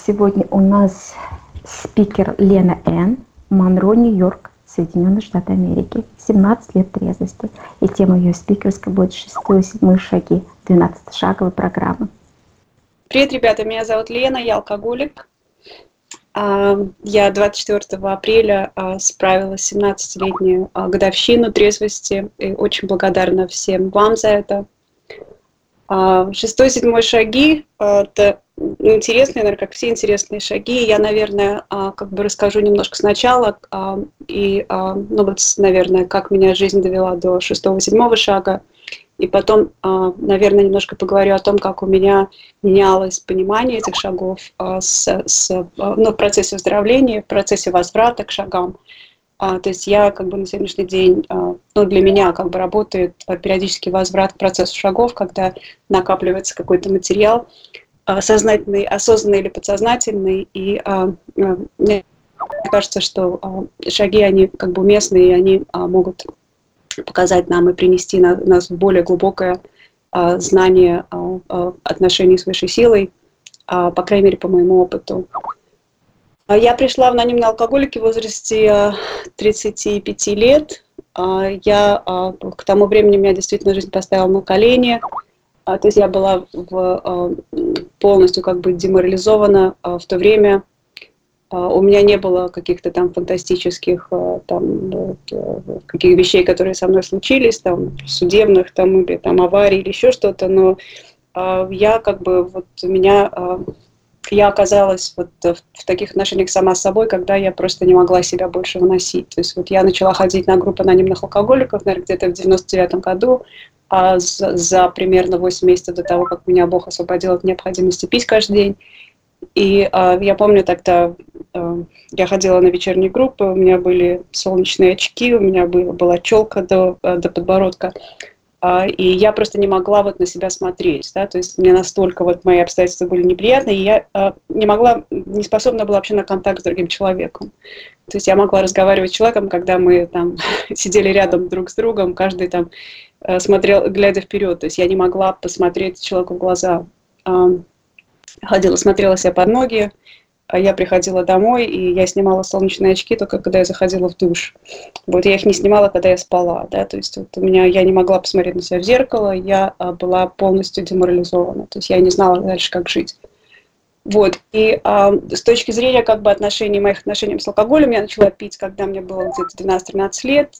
Сегодня у нас спикер Лена Н., Монро, Нью-Йорк, Соединенные Штаты Америки, 17 лет трезвости. И тема ее спикерской будет 6-7 шаги 12-шаговой программы. Привет, ребята, меня зовут Лена, я алкоголик. Я 24 апреля справила 17-летнюю годовщину трезвости и очень благодарна всем вам за это. 6-7 шаги – это интересные, наверное, как все интересные шаги. Я, наверное, расскажу немножко сначала, наверное, как меня жизнь довела до 6-7 шага. И потом, наверное, немножко поговорю о том, как у меня менялось понимание этих шагов в процессе выздоровления, в процессе возврата к шагам. То есть я на сегодняшний день, для меня работает периодический возврат к процессу шагов, когда накапливается какой-то материал, сознательный, осознанный или подсознательный. И мне кажется, что шаги, они уместны, и они могут показать нам и принести нас в более глубокое знание отношений с высшей силой, по крайней мере, по моему опыту. Я пришла в анонимные алкоголики в возрасте 35 лет. К тому времени меня действительно жизнь поставила на колени. То есть я была полностью деморализована в то время. У меня не было каких-то там фантастических каких вещей, которые со мной случились, судебных или аварий или еще что-то, но я оказалась в таких отношениях сама с собой, когда я просто не могла себя больше выносить. То есть я начала ходить на группу анонимных алкоголиков, наверное, где-то в 99 году, за примерно 8 месяцев до того, как меня Бог освободил от необходимости пить каждый день. И я помню тогда, я ходила на вечерние группы, у меня были солнечные очки, у меня была челка до подбородка. И я просто не могла на себя смотреть, да, то есть мне настолько мои обстоятельства были неприятные, и я не способна была вообще на контакт с другим человеком. То есть я могла разговаривать с человеком, когда мы сидели рядом друг с другом, каждый смотрел, глядя вперед, то есть я не могла посмотреть человеку в глаза. Ходила, смотрела себя под ноги. Я приходила домой, и я снимала солнечные очки только когда я заходила в душ. Я их не снимала, когда я спала, да, то есть я не могла посмотреть на себя в зеркало, я была полностью деморализована, то есть я не знала дальше, как жить. И с точки зрения моих отношений с алкоголем, я начала пить, когда мне было где-то 12-13 лет.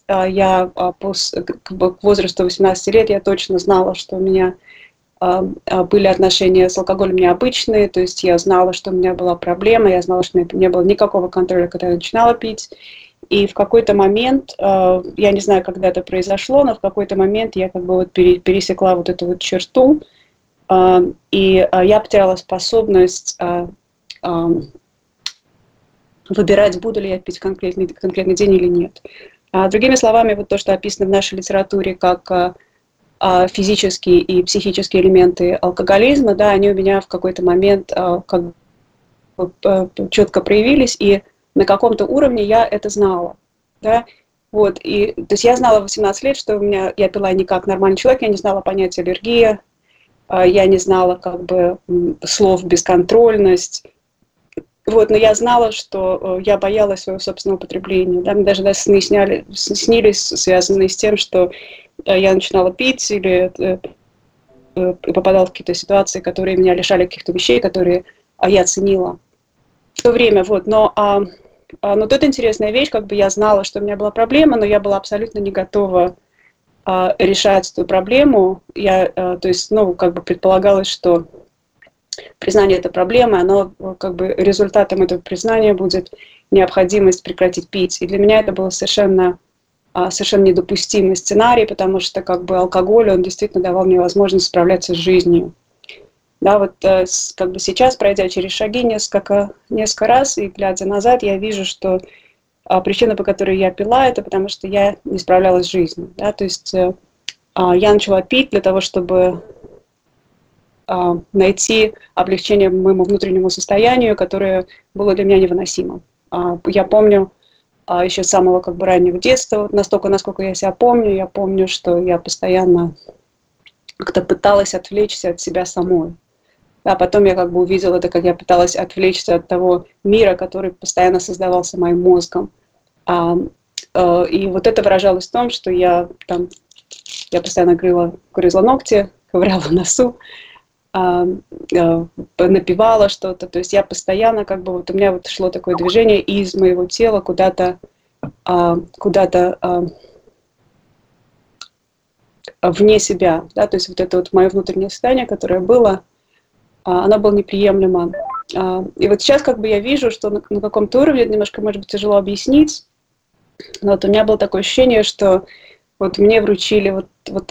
К возрасту 18 лет я точно знала, что у меня были отношения с алкоголем необычные, то есть я знала, что у меня была проблема, я знала, что у меня не было никакого контроля, когда я начинала пить. И в какой-то момент, я не знаю, когда это произошло, но в какой-то момент я пересекла эту черту, и я потеряла способность выбирать, буду ли я пить конкретный день или нет. Другими словами, то, что описано в нашей литературе как физические и психические элементы алкоголизма, да, они у меня в какой-то момент четко проявились, и на каком-то уровне я это знала, да, то есть я знала в 18 лет, что я пила не как нормальный человек, я не знала понятия аллергия, я не знала слов бесконтрольность, но я знала, что я боялась своего собственного употребления, да, мне даже сны снились, связанные с тем, что я начинала пить или попадала в какие-то ситуации, которые меня лишали каких-то вещей, которые я ценила в то время. Но тут интересная вещь, я знала, что у меня была проблема, но я была абсолютно не готова решать эту проблему. Предполагалось, что признание этой проблемы, оно результатом этого признания будет необходимость прекратить пить. И для меня это было совершенно недопустимый сценарий, потому что алкоголь, он действительно давал мне возможность справляться с жизнью. Да, сейчас, пройдя через шаги несколько раз и глядя назад, я вижу, что причина, по которой я пила, это потому что я не справлялась с жизнью. Да, то есть я начала пить для того, чтобы найти облегчение моему внутреннему состоянию, которое было для меня невыносимо. Я помню еще с самого раннего детства, настолько, насколько я себя помню, я помню, что я постоянно пыталась отвлечься от себя самой. А потом я как бы увидела это, как я пыталась отвлечься от того мира, который постоянно создавался моим мозгом. А, и вот это выражалось в том, что я постоянно грызла ногти, ковыряла носу, а, напевала что-то. То есть я постоянно как бы вот у меня вот шло такое движение из моего тела куда-то вне себя, да, то есть вот это вот мое внутреннее состояние, которое было, оно было неприемлемо. И вот сейчас как бы я вижу, что на каком-то уровне немножко, может быть, тяжело объяснить, но вот у меня было такое ощущение, что вот мне вручили вот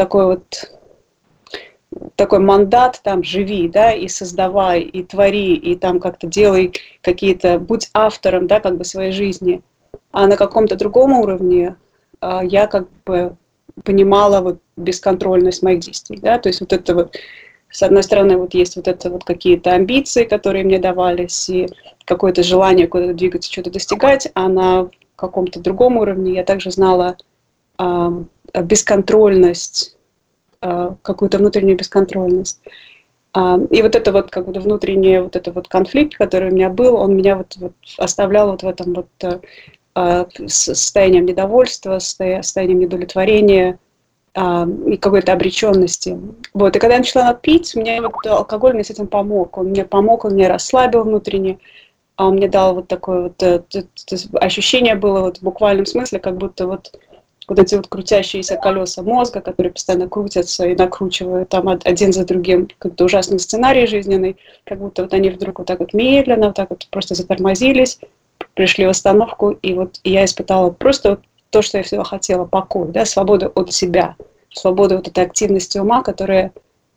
такой мандат, там, живи, да, и создавай, и твори, и там как-то делай какие-то, будь автором, да, как бы своей жизни. А на каком-то другом уровне я как бы понимала вот бесконтрольность моих действий, да, то есть вот это вот, с одной стороны, вот есть вот это вот какие-то амбиции, которые мне давались, и какое-то желание куда-то двигаться, что-то достигать, а на каком-то другом уровне я также знала бесконтрольность, какую-то внутреннюю бесконтрольность. И вот это вот как бы внутренний вот это вот конфликт, который у меня был, он меня вот оставлял вот в этом вот состоянием недовольства, состоянием недовлетворения и какой-то обреченности. Вот. И когда я начала пить, мне вот алкоголь мне с этим помог. Он мне помог, он меня расслабил внутренне, он мне дал вот такое вот ощущение было вот в буквальном смысле, как будто вот эти вот крутящиеся колеса мозга, которые постоянно крутятся и накручивают там один за другим какой-то ужасный сценарий жизненный, как будто вот они вдруг вот так вот медленно, вот так вот просто затормозились, пришли в остановку, и вот я испытала просто вот то, что я всегда хотела, покой, да, свободу от себя, свободу от этой активности ума, которая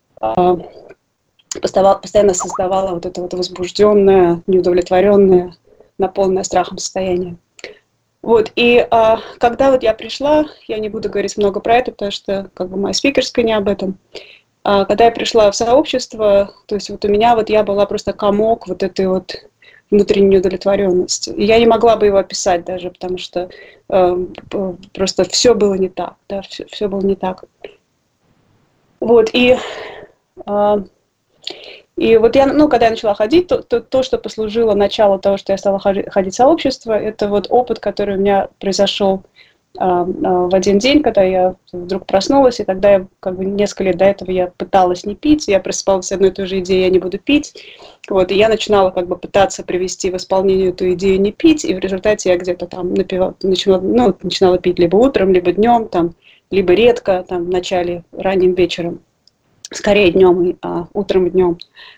постоянно создавала вот это вот возбужденное, неудовлетворенное, наполненное страхом состояние. Вот, и когда вот я пришла, я не буду говорить много про это, потому что как бы моя спикерская не об этом. Когда я пришла в сообщество, то есть вот у меня вот я была просто комок вот этой вот внутренней удовлетворенности. И я не могла бы его описать даже, потому что просто все было не так, да, все было не так. Вот, и вот я, ну, когда я начала ходить, то, что послужило началу того, что я стала ходить в сообщество, это вот опыт, который у меня произошел в один день, когда я вдруг проснулась, и тогда я как бы несколько лет до этого я пыталась не пить, я просыпалась с одной и той же идеей, я не буду пить, вот, и я начинала как бы пытаться привести в исполнение эту идею не пить, и в результате я где-то там начинала пить либо утром, либо днем, там, либо редко, там, в начале, ранним вечером, скорее днем, утром и днем.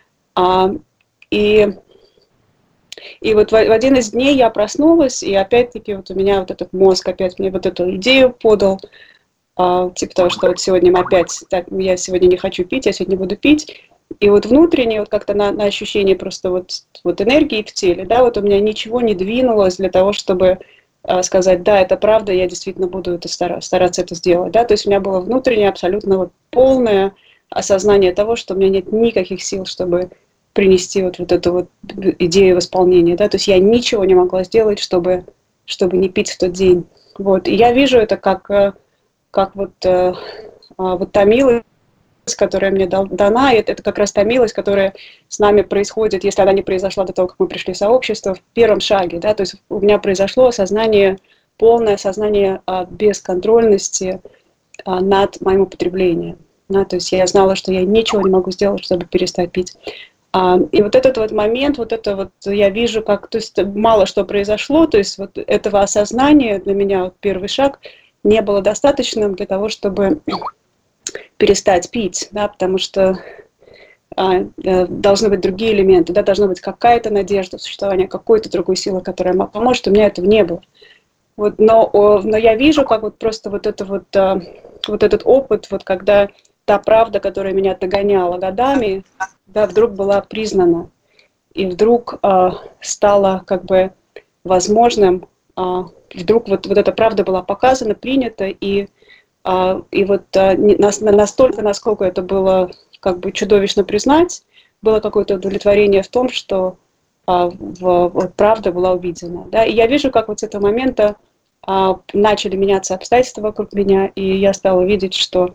И вот в один из дней я проснулась, и опять-таки вот у меня вот этот мозг опять мне вот эту идею подал, типа того, что вот сегодня опять, так, я сегодня не хочу пить, я сегодня буду пить. И вот внутренне, вот как-то на ощущение просто вот энергии в теле, да, вот у меня ничего не двинулось для того, чтобы сказать, да, это правда, я действительно буду это стараться это сделать, да, то есть у меня было внутреннее абсолютно вот полное осознание того, что у меня нет никаких сил, чтобы принести вот эту вот идею в исполнение, да, то есть я ничего не могла сделать, чтобы не пить в тот день, вот, и я вижу это как вот та милость, которая мне дана, и это как раз та милость, которая с нами происходит, если она не произошла до того, как мы пришли в сообщество, в первом шаге, да, то есть у меня произошло полное осознание бесконтрольности над моим употреблением, да, то есть я знала, что я ничего не могу сделать, чтобы перестать пить. И вот этот вот момент, вот это вот я вижу, как, то есть мало что произошло, то есть вот этого осознания для меня вот первый шаг не было достаточным для того, чтобы перестать пить, да, потому что должны быть другие элементы, да, должна быть какая-то надежда, существование какой-то другой силы, которая поможет, у меня этого не было. Вот, но я вижу, как вот просто вот этот опыт, вот когда та правда, которая меня догоняла годами, да, вдруг была признана, и вдруг стало как бы возможным, вдруг вот эта правда была показана, принята, и вот настолько, насколько это было как бы чудовищно признать, было какое-то удовлетворение в том, что правда была увидена. Да? И я вижу, как вот с этого момента начали меняться обстоятельства вокруг меня, и я стала видеть, что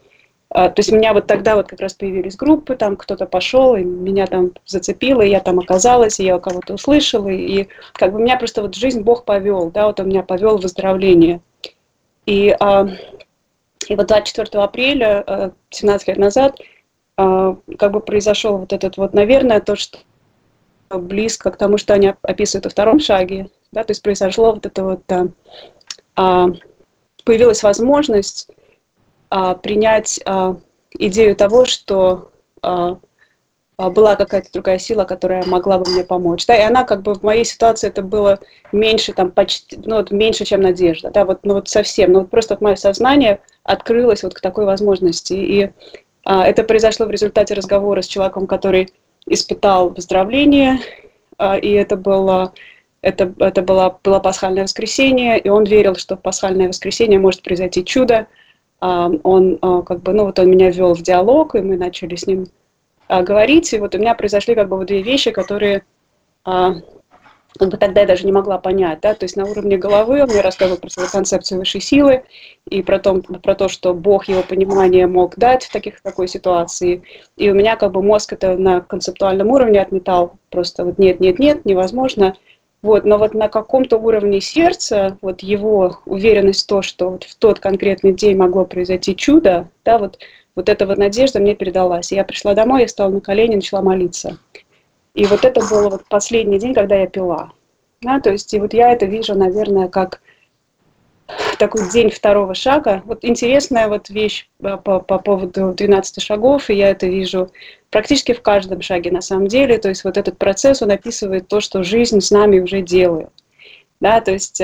То есть у меня вот тогда вот как раз появились группы, там кто-то пошел, и меня там зацепило, и я там оказалась, и я у кого-то услышала, и как бы меня просто вот жизнь Бог повел, да, вот он меня повел в выздоровление. И, и вот 24 апреля, 17 лет назад, как бы произошел вот этот вот, наверное, то, что близко к тому, что они описывают во втором шаге, да, то есть произошло вот это вот, появилась возможность принять идею того, что была какая-то другая сила, которая могла бы мне помочь. Да, и она как бы в моей ситуации это было меньше, там, почти, ну, вот меньше, чем надежда. Да, вот, ну, вот совсем. Ну, вот просто вот мое сознание открылось вот к такой возможности. И это произошло в результате разговора с человеком, который испытал выздоровление, и это было было пасхальное воскресенье, и он верил, что в пасхальное воскресенье может произойти чудо. Он как бы, ну вот он меня ввел в диалог, и мы начали с ним говорить, и вот у меня произошли как бы вот две вещи, которые как бы тогда я даже не могла понять, да, то есть на уровне головы он мне рассказывал про свою концепцию высшей силы и про то, что Бог его понимание мог дать в такой ситуации, и у меня как бы мозг это на концептуальном уровне отметал, просто вот нет, нет, нет, невозможно, вот, но вот на каком-то уровне сердца, вот его уверенность в том, что вот в тот конкретный день могло произойти чудо, да, вот эта вот надежда мне передалась. И я пришла домой, я стала на колени, начала молиться. И вот это был вот последний день, когда я пила. Да, то есть и вот я это вижу, наверное, как такой день второго шага. Вот интересная вот вещь по поводу 12 шагов, и я это вижу практически в каждом шаге на самом деле. То есть вот этот процесс, он описывает то, что жизнь с нами уже делает. Да, то есть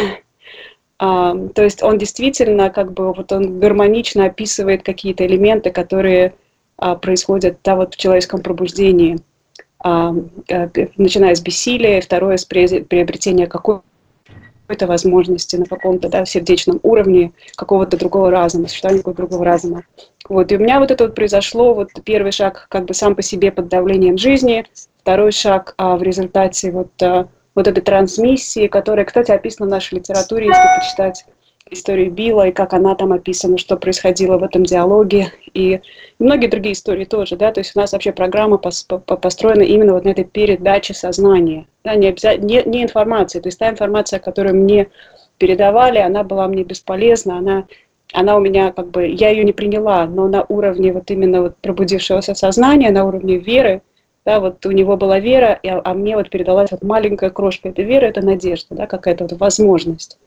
он действительно как бы вот он гармонично описывает какие-то элементы, которые происходят да, вот в человеческом пробуждении, начиная с бессилия, второе с приобретения какой-то возможности на каком-то да, сердечном уровне какого-то другого разума, существования какого-то другого разума. Вот. И у меня вот это вот произошло, вот первый шаг как бы сам по себе под давлением жизни, второй шаг в результате вот этой трансмиссии, которая, кстати, описана в нашей литературе, если почитать историю Билла и как она там описана, что происходило в этом диалоге, и многие другие истории тоже, да, то есть у нас вообще программа построена именно вот на этой передаче сознания, да, не информации, то есть та информация, которую мне передавали, она была мне бесполезна, она у меня как бы, я ее не приняла, но на уровне вот именно вот пробудившегося сознания, на уровне веры, да, вот у него была вера, а мне вот передалась вот маленькая крошка этой веры, это надежда, да, какая-то вот возможность.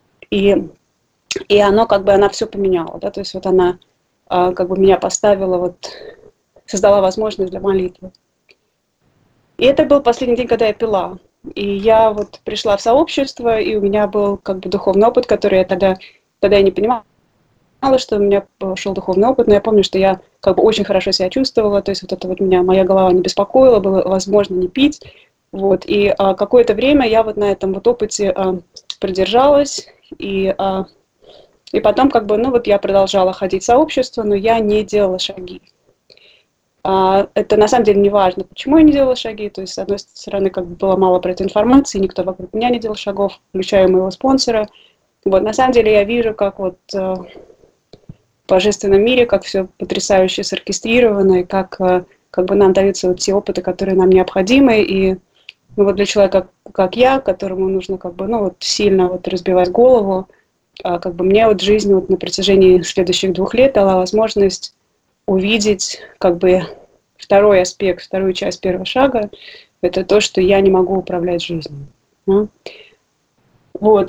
И оно как бы, она все поменяла, да, то есть вот она как бы меня поставила, вот, создала возможность для молитвы. И это был последний день, когда я пила. И я вот пришла в сообщество, и у меня был как бы духовный опыт, который я тогда я не понимала, что у меня шел духовный опыт, но я помню, что я как бы очень хорошо себя чувствовала, то есть вот это вот моя голова не беспокоила, было возможно не пить, вот, и какое-то время я вот на этом вот опыте продержалась, и потом как бы, ну вот я продолжала ходить в сообщество, но я не делала шаги. Это на самом деле не важно, почему я не делала шаги, то есть с одной стороны как бы было мало про эту информации, никто вокруг меня не делал шагов, включая моего спонсора. Вот, на самом деле я вижу, как вот в божественном мире, как все потрясающе соркестрировано, и как бы нам даются вот те опыты, которые нам необходимы, и ну, вот для человека, как я, которому нужно как бы, ну, вот сильно вот разбивать голову, как бы мне вот жизнь вот на протяжении следующих 2 лет дала возможность увидеть как бы второй аспект, вторую часть первого шага, это то, что я не могу управлять жизнью. Да? Вот,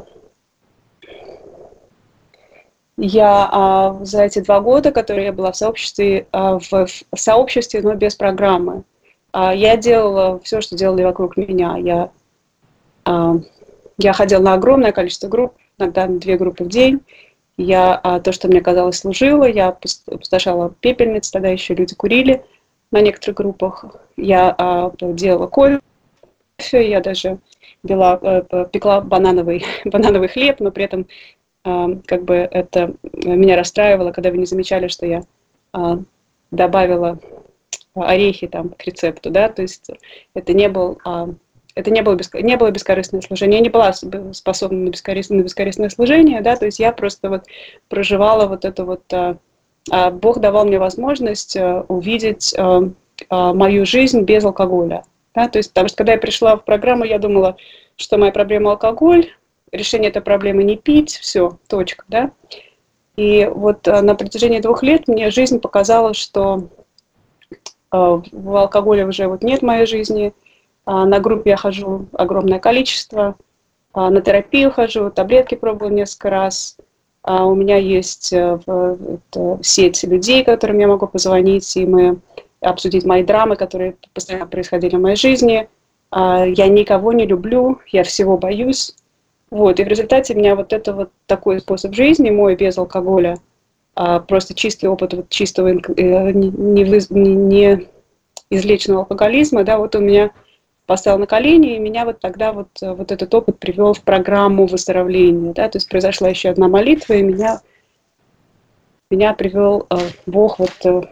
я за эти 2 года, которые я была в сообществе, в сообществе, но без программы, я делала все, что делали вокруг меня. Я ходила на огромное количество групп, иногда 2 группы в день. Я то, что мне казалось, служила. Я опустошала пепельницы, тогда еще люди курили на некоторых группах. Я делала кофе, я даже пекла банановый хлеб, но при этом как бы это меня расстраивало, когда вы не замечали, что я добавила орехи там к рецепту, да, то есть это не было бескорыстное служение, я не была способна на бескорыстное служение, да, то есть я просто вот проживала вот это вот Бог давал мне возможность увидеть мою жизнь без алкоголя. Да? То есть, потому что когда я пришла в программу, я думала, что моя проблема алкоголь, решение этой проблемы не пить, все, точка. Да? И вот на протяжении 2 лет мне жизнь показала, что в алкоголе уже вот нет в моей жизни. На группе я хожу огромное количество, на терапию хожу, таблетки пробую несколько раз. У меня есть сеть людей, которым я могу позвонить, и мы обсудить мои драмы, которые постоянно происходили в моей жизни. Я никого не люблю, я всего боюсь. Вот, и в результате меня вот это вот такой способ жизни, мой без алкоголя, просто чистый опыт вот чистого неизлеченного алкоголизма, да, вот он меня поставил на колени, и меня вот тогда вот этот опыт привел в программу выздоровления, да, то есть произошла еще одна молитва, и меня привел Бог вот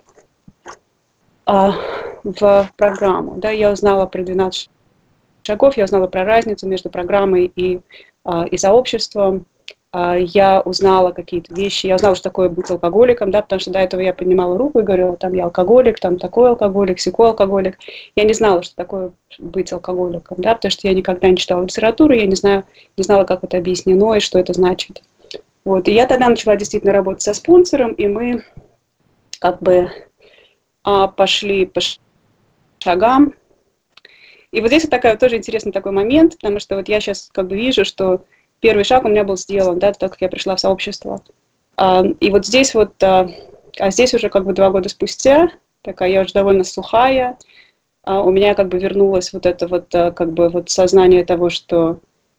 в программу, да, я узнала про 12 шагов, я узнала про разницу между программой и сообществом, я узнала какие-то вещи, я узнала, что такое быть алкоголиком, да, потому что до этого я поднимала руку и говорила, там, я алкоголик, там, такой алкоголик, сякой алкоголик. Я не знала, что такое быть алкоголиком, да, потому что я никогда не читала литературу, я не знала, как это объяснено и что это значит. Вот, и я тогда начала действительно работать со спонсором, и мы как бы пошли по шагам. И вот здесь вот такой тоже интересный такой момент, потому что вот я сейчас как бы вижу, что первый шаг у меня был сделан, да, так как я пришла в сообщество. И вот здесь вот, здесь уже как бы 2 года спустя, такая я уже довольно сухая, у меня как бы вернулось вот это вот как бы вот сознание того, что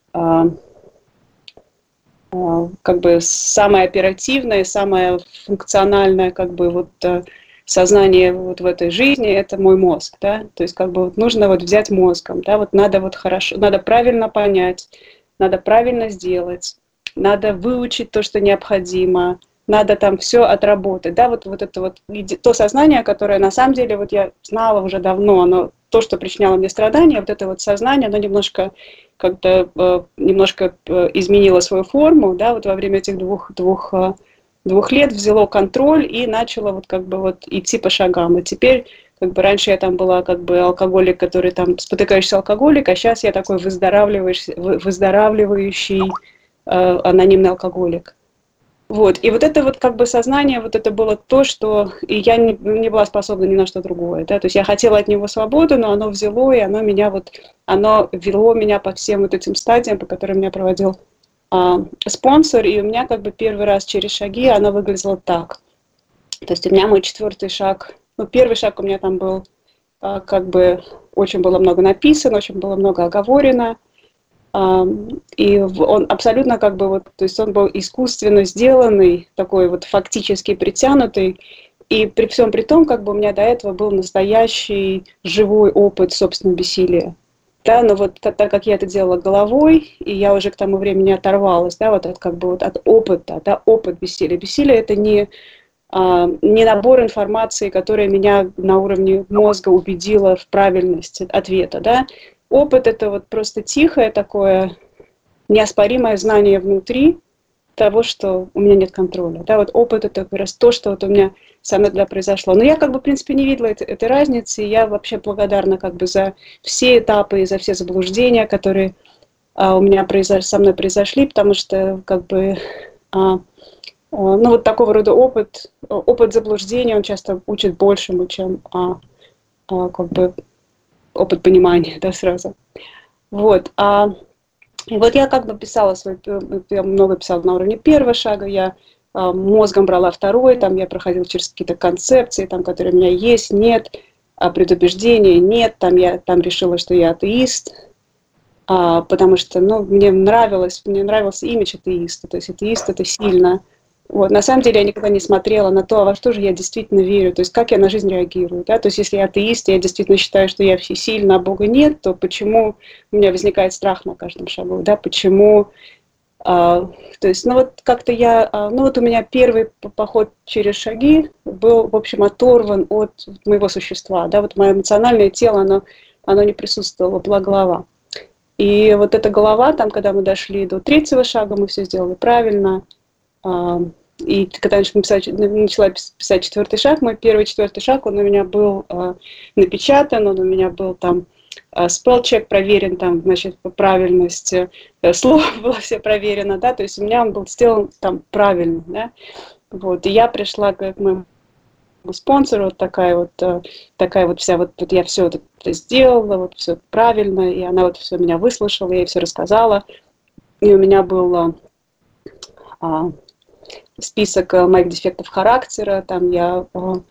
как бы самое оперативное, самое функциональное как бы вот сознание вот в этой жизни — это мой мозг, да, то есть как бы вот нужно вот взять мозгом, да, вот надо вот хорошо, надо правильно понять, надо правильно сделать, надо выучить то, что необходимо, надо там все отработать, да, вот это вот то сознание, которое на самом деле вот я знала уже давно, оно то, что причиняло мне страдания, вот это вот сознание, оно немножко как-то немножко изменило свою форму, да, вот во время этих двух лет взяло контроль и начало вот как бы вот идти по шагам. И теперь как бы раньше я там была как бы алкоголик, который там спотыкающийся алкоголик, а сейчас я такой выздоравливающий анонимный алкоголик. Вот. И вот это вот как бы сознание, вот это было то, что и я не была способна ни на что другое. Да? То есть я хотела от него свободу, но оно взяло, и оно вело меня по всем вот этим стадиям, по которым меня проводил спонсор, и у меня как бы первый раз через шаги оно выглядело так. То есть у меня мой 4-й шаг, ну, первый шаг у меня там был, как бы очень было много написано, очень было много оговорено, и он абсолютно как бы вот, то есть он был искусственно сделанный, такой вот фактически притянутый, и при всем при том, как бы у меня до этого был настоящий живой опыт собственного бессилия. Да, но вот так как я это делала головой, и я уже к тому времени оторвалась, да, вот от как бы вот от опыта, да, опыт бессилия. Бессилие — это не набор информации, которая меня на уровне мозга убедила в правильности ответа, да. Опыт — это вот просто тихое такое неоспоримое знание внутри того, что у меня нет контроля. Да, вот опыт — это как раз то, что вот у меня со мной тогда произошло. Но я как бы, в принципе, не видела этой разницы, и я вообще благодарна как бы за все этапы и за все заблуждения, которые у меня со мной произошли, потому что как бы ну, вот такого рода опыт заблуждения, он часто учит большему, чем как бы опыт понимания, да, сразу. Вот. И вот я как бы писала я много писала на уровне первого шага, я мозгом брала второй, там я проходила через какие-то концепции, там, которые у меня есть, нет, предубеждения нет, там я там решила, что я атеист, потому что, ну, мне нравился имидж атеиста, то есть атеист — это сильно. Вот. На самом деле я никогда не смотрела на то, во что же я действительно верю, то есть как я на жизнь реагирую. Да? То есть если я атеист, я действительно считаю, что я всесильна, а Бога нет, то почему у меня возникает страх на каждом шагу? Да? Почему? То есть, ну вот как-то ну вот у меня первый поход через шаги был, в общем, оторван от моего существа. Да? Вот мое эмоциональное тело, оно не присутствовало, была голова. И вот эта голова, там, когда мы дошли до 3-го шага, мы все сделали правильно. И когда я начала писать четвертый шаг, мой первый четвертый шаг, он у меня был напечатан, он у меня был там spell-check проверен, там, значит, по правильности слов было все проверено, да, то есть у меня он был сделан там правильно, да, вот, и я пришла к моему спонсору, вот такая вот вся, вот я все это сделала, вот все правильно, и она вот все меня выслушала, я ей все рассказала, и у меня был список моих дефектов характера, там я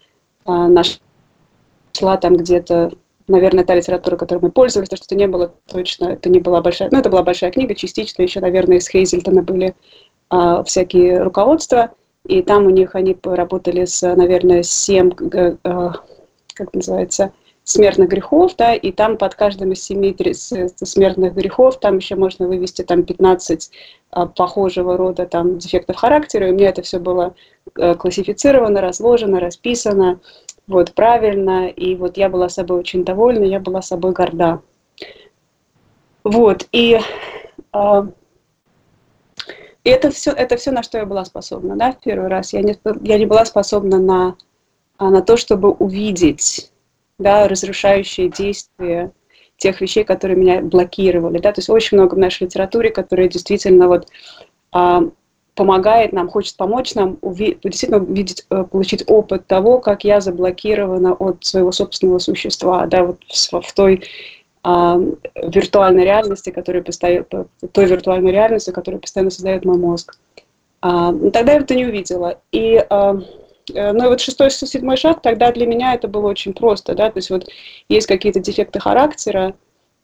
нашла там где-то, наверное, та литература, которой мы пользовались, потому что это не было точно, это не была большая, ну, это была большая книга, частично еще, наверное, из Хейзельтона были всякие руководства, и там у них они поработали с, наверное, 7, как называется, смертных грехов, да, и там под каждым из 7 смертных грехов там еще можно вывести там 15 похожего рода там дефектов характера, и у меня это все было классифицировано, разложено, расписано, вот, правильно, и вот я была собой очень довольна, я была собой горда. Вот, и это все, на что я была способна, да, в первый раз. Я не была способна на то, чтобы увидеть, да, разрушающие действия тех вещей, которые меня блокировали, да, то есть очень много в нашей литературе, которые действительно вот помогает нам, хочет помочь нам действительно увидеть, получить опыт того, как я заблокирована от своего собственного существа, да, вот в той виртуальной реальности, той виртуальной реальности, которую постоянно создает мой мозг. Тогда я это не увидела. И ну и вот 6-й, 7-й шаг, тогда для меня это было очень просто, да, то есть вот есть какие-то дефекты характера,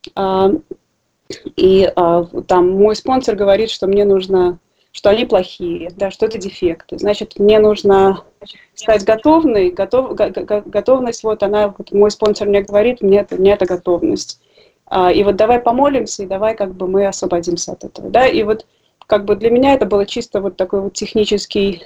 и там мой спонсор говорит, что мне нужно, что они плохие, да, что это дефекты, значит, мне нужно стать готовной, готовность, вот она, вот мой спонсор мне говорит, мне это готовность, и вот давай помолимся, и давай как бы мы освободимся от этого, да, и вот как бы для меня это было чисто вот такой вот технический,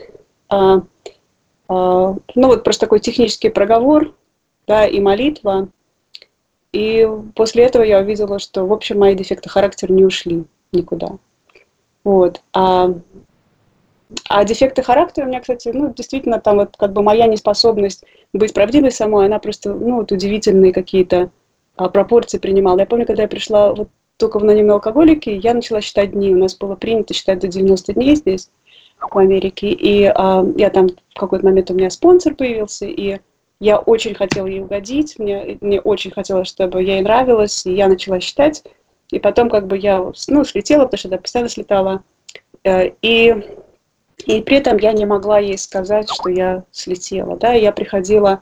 ну вот просто такой технический проговор, да, и молитва. И после этого я увидела, что, в общем, мои дефекты характера не ушли никуда. Вот. А дефекты характера у меня, кстати, ну, действительно, там вот как бы моя неспособность быть правдивой самой, она просто, ну, вот удивительные какие-то пропорции принимала. Я помню, когда я пришла вот только в анонимные алкоголики, я начала считать дни. У нас было принято считать до 90 дней здесь, в Америке. И я там в какой-то момент у меня спонсор появился, и я очень хотела ей угодить, мне очень хотелось, чтобы ей нравилось, и я начала считать. И потом как бы я, ну, слетела, потому что я постоянно слетала. И при этом я не могла ей сказать, что я слетела. Да? Я приходила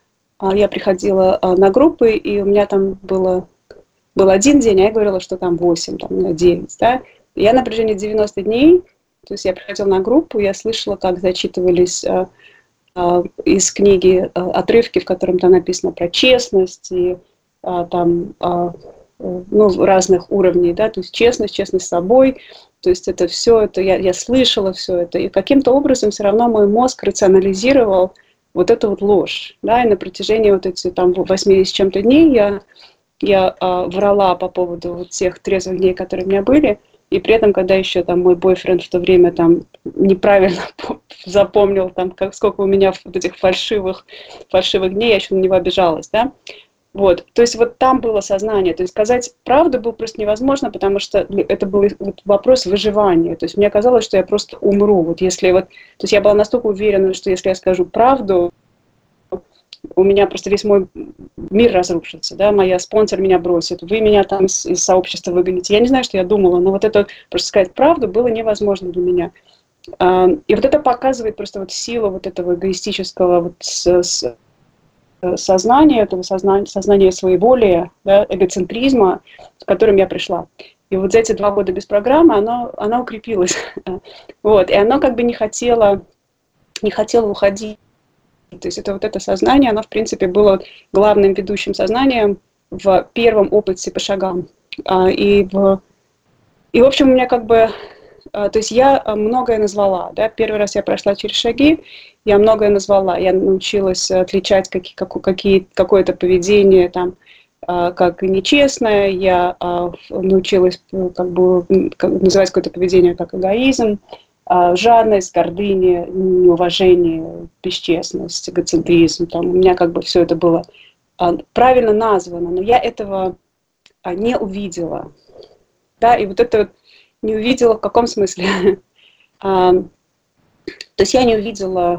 на группы, и у меня там был один день, а я говорила, что там 8, там 9. Да? И я на протяжении 90 дней, то есть я приходила на группу, я слышала, как зачитывались из книги отрывки, в котором там написано про честность и там ну, разных уровней, да, то есть честность с собой, то есть это все, это я слышала все это, и каким-то образом все равно мой мозг рационализировал вот эту вот ложь, да, и на протяжении вот этих там 80 с чем-то дней я врала по поводу вот тех трезвых дней, которые у меня были, и при этом, когда еще там мой бойфренд в то время там неправильно запомнил, там, сколько у меня вот этих фальшивых дней, я еще на него обижалась, да. Вот, то есть вот там было сознание, то есть сказать правду было просто невозможно, потому что это был вот вопрос выживания, то есть мне казалось, что я просто умру, вот если вот, то есть я была настолько уверена, что если я скажу правду, у меня просто весь мой мир разрушится, да, моя спонсор меня бросит, вы меня там из сообщества выгоните. Я не знаю, что я думала, но вот это, просто сказать правду было невозможно для меня. И вот это показывает просто вот силу вот этого эгоистического вот сознания, этого сознания своеволия, да, эгоцентризма, с которым я пришла. И вот за эти 2 года без программы оно укрепилось. Вот, и оно как бы не хотело уходить. То есть это вот это сознание, оно, в принципе, было главным ведущим сознанием в первом опыте по шагам. И, в общем, у меня как бы... То есть я многое назвала. Да? Первый раз я прошла через шаги, я многое назвала. Я научилась отличать какое-то поведение там, как нечестное. Я научилась как бы, называть какое-то поведение как эгоизм. жадность, гордыня, неуважение, бесчестность, эгоцентризм. Там, у меня как бы все это было правильно названо, но я этого не увидела. Да, и вот это вот не увидела в каком смысле? То есть я не увидела...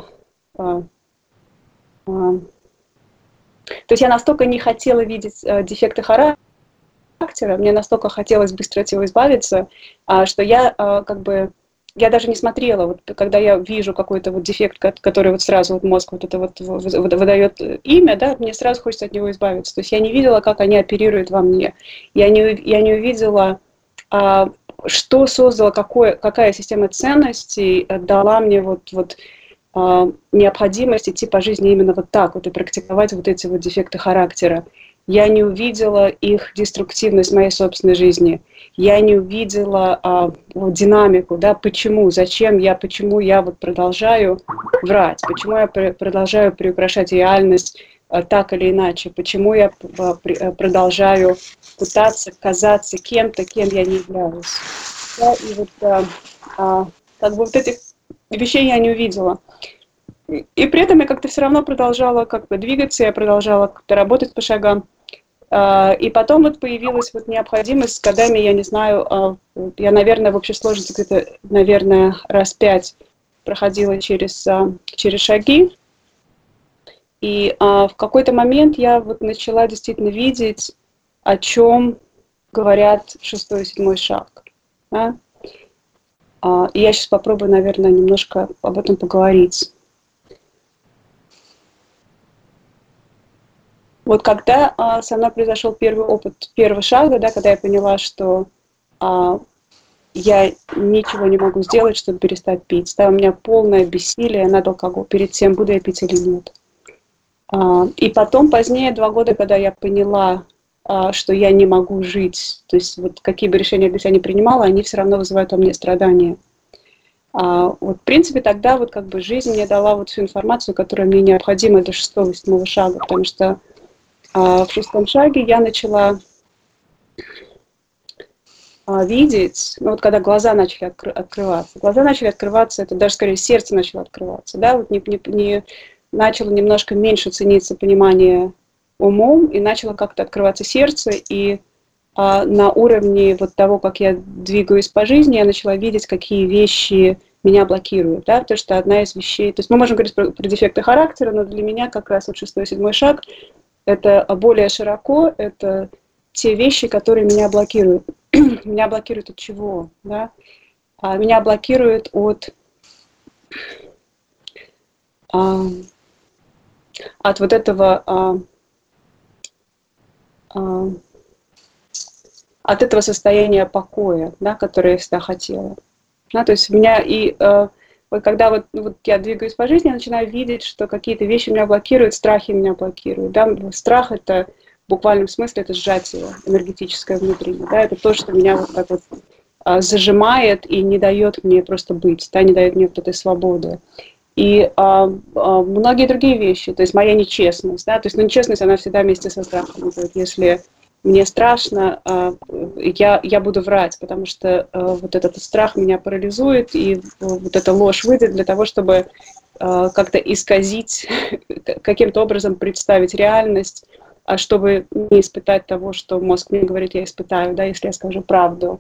То есть я настолько не хотела видеть дефекты характера, мне настолько хотелось быстро от него избавиться, что я как бы... Я даже не смотрела, вот, когда я вижу какой-то вот дефект, который вот сразу вот мозг вот это вот выдает имя, да, мне сразу хочется от него избавиться. То есть я не видела, как они оперируют во мне. Я не увидела, что создала, какая система ценностей дала мне вот необходимость идти по жизни именно вот так вот и практиковать вот эти вот дефекты характера. Я не увидела их деструктивность в моей собственной жизни. Я не увидела динамику, да, почему я вот продолжаю врать, почему я продолжаю приукрашать реальность так или иначе, почему я продолжаю пытаться казаться кем-то, кем я не являюсь. Да, и вот как бы вот этих вещей я не увидела. И при этом я как-то все равно продолжала как бы двигаться, я продолжала как-то работать по шагам. И потом вот появилась вот необходимость с годами, я не знаю, я, наверное, в общей сложности где-то, наверное, раз 5 проходила через шаги. И в какой-то момент я вот начала действительно видеть, о чем говорят 6-й и 7-й шаг. Да? И я сейчас попробую, наверное, немножко об этом поговорить. Вот когда со мной произошел первый опыт первого шага, да, когда я поняла, что я ничего не могу сделать, чтобы перестать пить. Да, у меня полное бессилие над алкоголем, перед тем, буду я пить или нет. И потом, позднее, 2 года, когда я поняла, что я не могу жить, то есть вот какие бы решения я для себя не принимала, они все равно вызывают во мне страдания. Вот, в принципе, тогда вот как бы жизнь мне дала вот всю информацию, которая мне необходима для 6-го и 7-го шага, потому что в 6-м шаге я начала видеть, ну вот когда глаза начали открываться, это даже скорее сердце начало открываться, да, вот не начало немножко меньше цениться понимание умом, и начало как-то открываться сердце, и на уровне вот того, как я двигаюсь по жизни, я начала видеть, какие вещи меня блокируют, да, потому что одна из вещей, то есть мы можем говорить про дефекты характера, но для меня как раз вот 6-й и 7-й шаг это более широко, это те вещи, которые меня блокируют. Меня блокируют от чего? Да? Меня блокируют от вот этого от этого состояния покоя, да, которое я всегда хотела. Да, то есть у меня вот когда вот я двигаюсь по жизни, я начинаю видеть, что какие-то вещи меня блокируют, страхи меня блокируют. Да? Страх — это в буквальном смысле это сжатие энергетическое внутреннее. Да? Это то, что меня вот так вот зажимает и не дает мне просто быть, да? Не дает мне вот этой свободы. И многие другие вещи, то есть моя нечестность. Да? То есть нечестность, она всегда вместе со страхом идет. Если мне страшно, я буду врать, потому что вот этот страх меня парализует, и вот эта ложь выйдет для того, чтобы как-то исказить, каким-то образом представить реальность, чтобы не испытать того, что мозг мне говорит, я испытаю, да, если я скажу правду.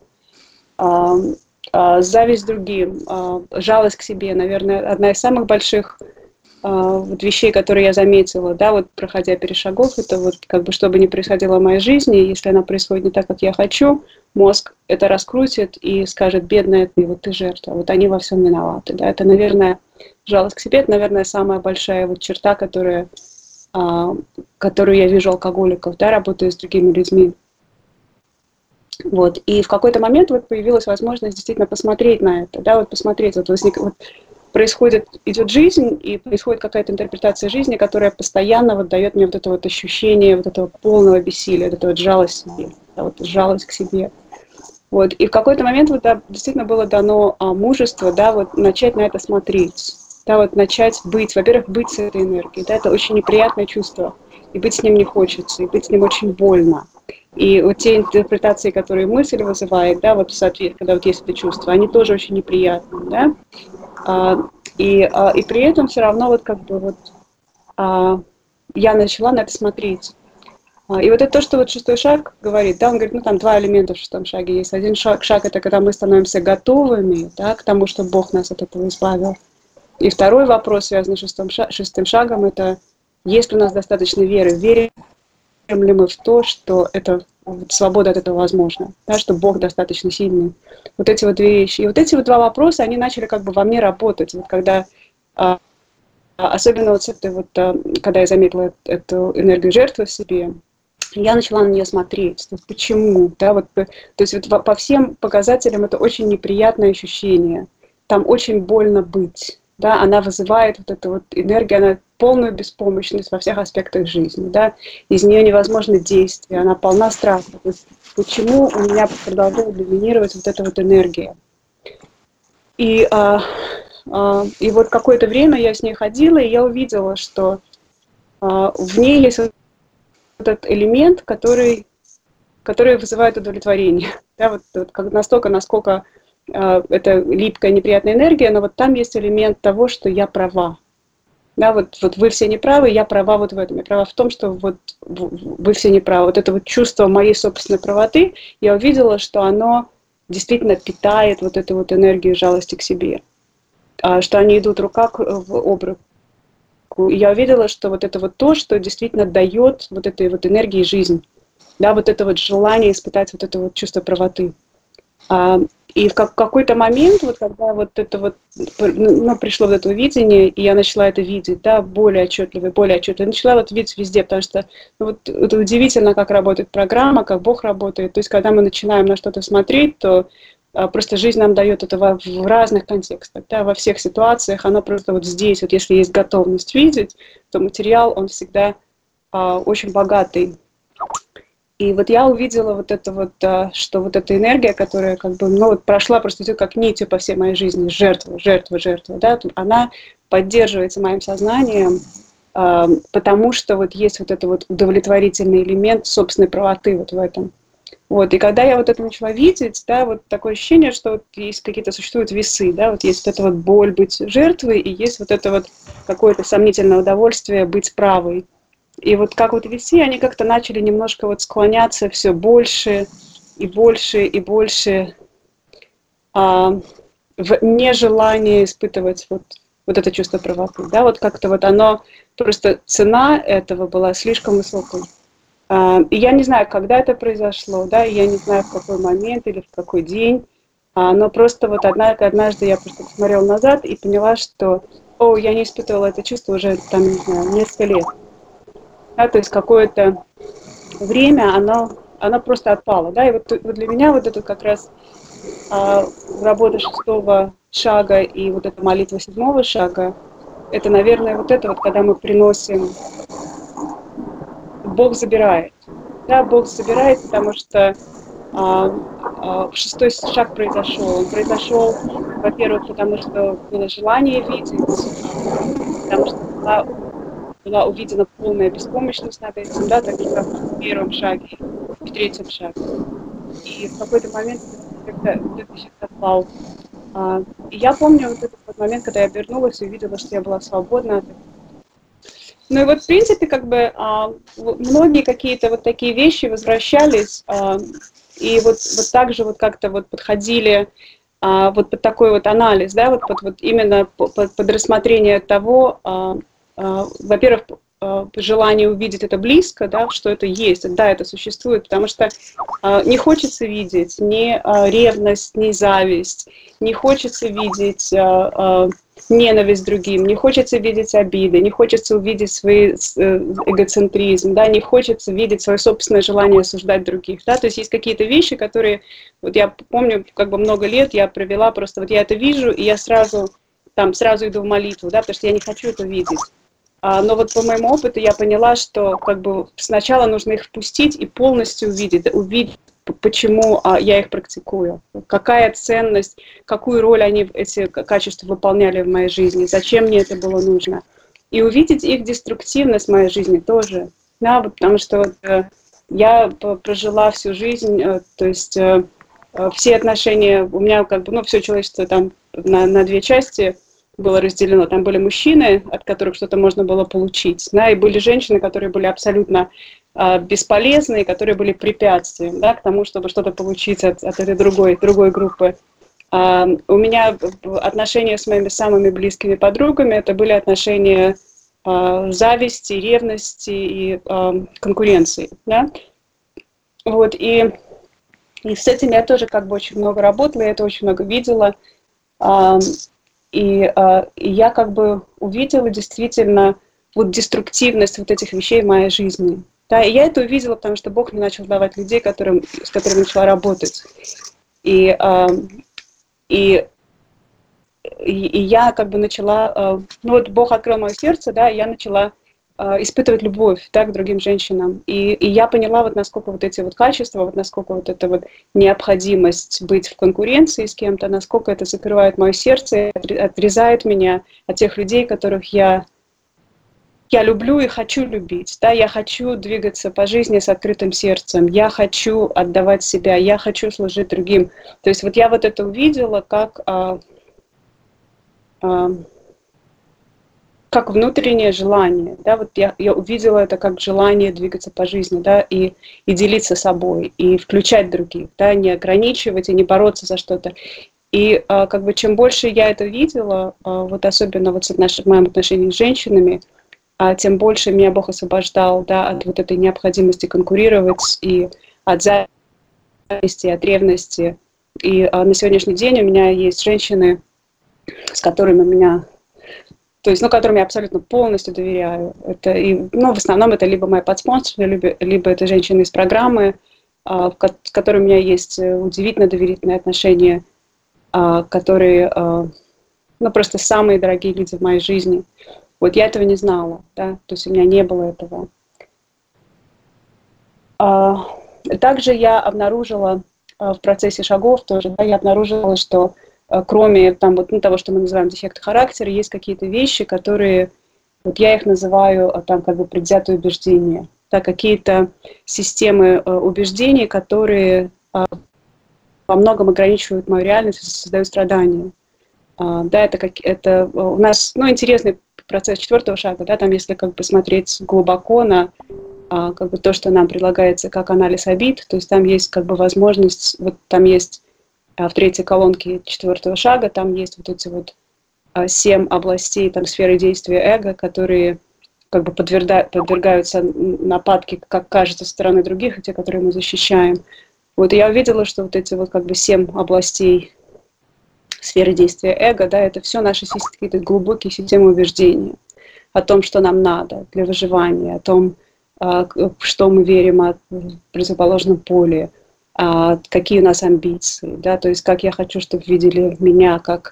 Зависть к другим, жалость к себе, наверное, одна из самых больших вот вещей, которые я заметила, да, вот проходя перешагов, это вот как бы что бы ни происходило в моей жизни, если она происходит не так, как я хочу, мозг это раскрутит и скажет: бедная ты, вот ты жертва, вот они во всем виноваты, да, это, наверное, жалость к себе, это, наверное, самая большая вот черта, которую я вижу алкоголиков, да, работая с другими людьми. Вот, и в какой-то момент вот появилась возможность действительно посмотреть на это, да, вот посмотреть, вот идет жизнь, и происходит какая-то интерпретация жизни, которая постоянно вот дает мне вот это вот ощущение вот этого полного бессилия, вот это вот жалость к себе, да, вот жалость к себе. Вот, и в какой-то момент вот, да, действительно было дано мужество, да, вот начать на это смотреть, да, вот начать быть, во-первых, быть с этой энергией, да, это очень неприятное чувство, и быть с ним не хочется, и быть с ним очень больно. И вот те интерпретации, которые мысль вызывает, да, вот в соответствии, когда вот есть это чувство, они тоже очень неприятные, да. А, и при этом все равно вот как бы вот я начала на это смотреть. И вот это то, что вот шестой шаг говорит, да, он говорит, ну там два элемента в шестом шаге есть. Один шаг это когда мы становимся готовыми, да, к тому, что Бог нас от этого избавил. И второй вопрос, связанный с шестым шагом, это есть ли у нас достаточно веры, верим ли мы в то, что это свобода от этого возможна, да, что Бог достаточно сильный. Вот эти вот две вещи. И вот эти вот два вопроса, они начали как бы во мне работать. Вот когда особенно вот с этой вот, когда я заметила эту энергию жертвы в себе, я начала на нее смотреть. То есть почему? Да, вот, то есть вот по всем показателям это очень неприятное ощущение. Там очень больно быть. Да, она вызывает вот эту вот энергию, она полную беспомощность во всех аспектах жизни. Да? Из нее невозможно действие, она полна страха. То есть почему у меня продолжает доминировать вот эта вот энергия? И вот какое-то время я с ней ходила, и я увидела, что в ней есть вот этот элемент, который вызывает удовлетворение. Да, вот настолько, насколько это липкая, неприятная энергия, но вот там есть элемент того, что я права. Да, вот вы все неправы, я права вот в этом. Я права в том, что вот вы все неправы. Вот это вот чувство моей собственной правоты, я увидела, что оно действительно питает вот эту вот энергию жалости к себе. Что они идут рука об руку. И я увидела, что вот это вот то, что действительно дает вот этой вот энергии жизнь. Да, вот это вот желание испытать вот это вот чувство правоты. И в какой-то момент, вот когда вот это вот, пришло вот это видение, и я начала это видеть, да, более отчетливо, начала вот видеть везде, потому что вот это удивительно, как работает программа, как Бог работает. То есть, когда мы начинаем на что-то смотреть, то просто жизнь нам дает это в разных контекстах, да, во всех ситуациях. Оно просто вот здесь, вот если есть готовность видеть, то материал, он всегда очень богатый. И вот я увидела вот это вот, что вот эта энергия, которая как бы, ну вот прошла просто как нитью по всей моей жизни, жертва, да, она поддерживается моим сознанием, потому что вот есть вот это вот удовлетворительный элемент собственной правоты вот в этом. Вот, и когда я вот это начала видеть, да, вот такое ощущение, что вот есть какие-то существуют весы, да, вот есть вот эта вот боль быть жертвой, и есть вот это вот какое-то сомнительное удовольствие быть правой. И вот как вот весы, они как-то начали немножко вот склоняться все больше и больше и больше в нежелании испытывать вот это чувство правоты. Да, вот как-то вот оно, просто цена этого была слишком высокой. И я не знаю, когда это произошло, да, и я не знаю, в какой момент или в какой день, но просто вот однажды я просто посмотрела назад и поняла, что, я не испытывала это чувство уже, там, не знаю, несколько лет. Да, то есть какое-то время оно просто отпало. Да, и вот для меня вот это как раз работа шестого шага и вот эта молитва седьмого шага, это, наверное, вот это вот, когда мы приносим, Бог забирает. Да, Бог забирает, потому что шестой шаг произошел. Он произошел, во-первых, потому что было желание видеть, потому что была увидена полная беспомощность над этим, да, так же, как в первом шаге, в третьем шаге. И в какой-то момент этот эффект отпал. И я помню вот этот вот момент, когда я обернулась и увидела, что я была свободна от этого. Ну и вот, в принципе, как бы многие какие-то вот такие вещи возвращались, и вот так же вот как-то вот подходили вот под такой вот анализ, да, вот именно под рассмотрение того, во-первых, желание увидеть это близко, да, что это есть, да, это существует, потому что не хочется видеть ни ревность, ни зависть, не хочется видеть ненависть к другим, не хочется видеть обиды, не хочется увидеть свой эгоцентризм, да, не хочется видеть свое собственное желание осуждать других, да, то есть есть какие-то вещи, которые, вот я помню, как бы много лет я провела, просто вот я это вижу, и я сразу иду в молитву, да, потому что я не хочу это видеть. Но вот по моему опыту я поняла, что как бы сначала нужно их впустить и полностью увидеть, почему я их практикую, какая ценность, какую роль они, эти качества, выполняли в моей жизни, зачем мне это было нужно. И увидеть их деструктивность в моей жизни тоже, да, потому что вот, Я прожила всю жизнь, то есть все отношения, у меня как бы, ну, все человечество там на две части было разделено. Там были мужчины, от которых что-то можно было получить, да, и были женщины, которые были абсолютно бесполезны, которые были препятствием, да, к тому, чтобы что-то получить от этой другой группы. У меня отношения с моими самыми близкими подругами, это были отношения зависти, ревности и конкуренции, да. Вот, и с этим я тоже как бы очень много работала, я это очень много видела. И я как бы увидела действительно вот деструктивность вот этих вещей в моей жизни. Да, и я это увидела, потому что Бог мне начал давать людей, с которыми начала работать. И я как бы начала, ну вот Бог открыл мое сердце, да, и я начала испытывать любовь, да, к другим женщинам. И я поняла, вот насколько вот эти вот качества, вот насколько вот эта вот необходимость быть в конкуренции с кем-то, насколько это закрывает мое сердце, отрезает меня от тех людей, которых я люблю и хочу любить. Да, я хочу двигаться по жизни с открытым сердцем, я хочу отдавать себя, я хочу служить другим. То есть вот я вот это увидела как внутреннее желание, да, вот я увидела это как желание двигаться по жизни, да, и делиться собой, и включать других, да, не ограничивать и не бороться за что-то. И как бы чем больше я это видела, вот особенно вот в моем отношении с женщинами, тем больше меня Бог освобождал, да, от вот этой необходимости конкурировать и от зависти, от ревности. И на сегодняшний день у меня есть женщины, с которыми у меня, то есть, ну, которым я абсолютно полностью доверяю. Это ну, в основном это либо мои подспонсоры, либо это женщины из программы, с которыми у меня есть удивительно доверительные отношения, которые, ну, просто самые дорогие люди в моей жизни. Вот я этого не знала, да, то есть у меня не было этого. Также я обнаружила в процессе шагов тоже, да, я обнаружила, что кроме там, вот, ну, того, что мы называем дефекты характера, есть какие-то вещи, которые, вот я их называю там как бы предвзятые убеждения, да, какие-то системы убеждений, которые во многом ограничивают мою реальность и создают страдания. Да, это у нас, ну, интересный процесс 4-го шага, да, там если как бы смотреть глубоко на как бы то, что нам предлагается как анализ обид, то есть там есть как бы возможность, вот там есть в 3-й колонке 4-го шага, там есть вот эти вот 7 областей, там сферы действия эго, которые как бы подвергаются нападке, как кажется, со стороны других, и те, которые мы защищаем. Вот и я увидела, что вот эти вот как бы 7 областей сферы действия эго, да, это все наши какие-то глубокие системы убеждения о том, что нам надо для выживания, о том, что мы верим о противоположном поле, какие у нас амбиции, да, то есть как я хочу, чтобы видели меня, как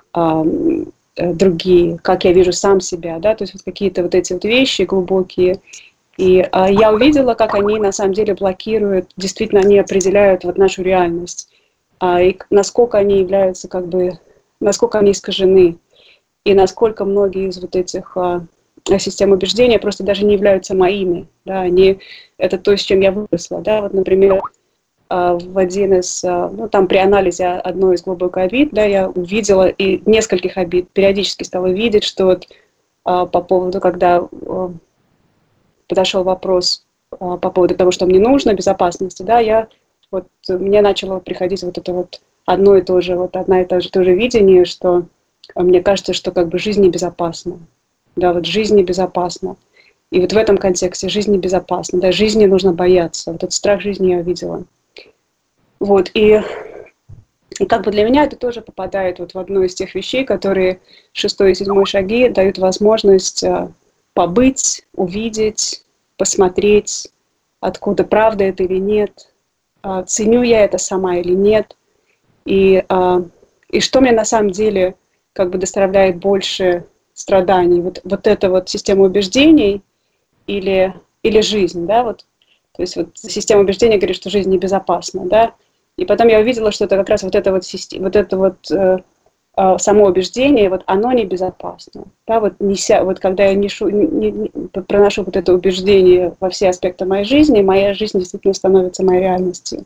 другие, как я вижу сам себя, да, то есть вот какие-то вот эти вот вещи глубокие. И я увидела, как они на самом деле блокируют, действительно они определяют вот нашу реальность, и насколько они являются как бы, насколько они искажены, и насколько многие из вот этих систем убеждения просто даже не являются моими, да, это то, с чем я выросла, да, вот, например, в один из, ну, там при анализе одной из глубоких обид, да, я увидела и нескольких обид, периодически стала видеть, что вот по поводу, когда подошел вопрос по поводу того, что мне нужно, безопасности, да, мне начало приходить вот это вот одно и то же, вот одна и та же тоже видение, что мне кажется, что как бы жизнь небезопасна. Да, вот жизнь небезопасна. И вот в этом контексте жизнь небезопасна. Да, жизни нужно бояться. Вот этот страх жизни я увидела. Вот, и как бы для меня это тоже попадает вот в одну из тех вещей, которые 6-й и 7-й шаги дают возможность побыть, увидеть, посмотреть, откуда правда это или нет, ценю я это сама или нет, и что мне на самом деле как бы доставляет больше страданий, вот эта вот система убеждений или жизнь, да, вот, то есть вот система убеждений говорит, что жизнь небезопасна, да, и потом я увидела, что это как раз вот эта вот система, вот эта вот само убеждение, вот оно небезопасно. Да, вот, вот когда я проношу вот это убеждение во все аспекты моей жизни, моя жизнь действительно становится моей реальностью.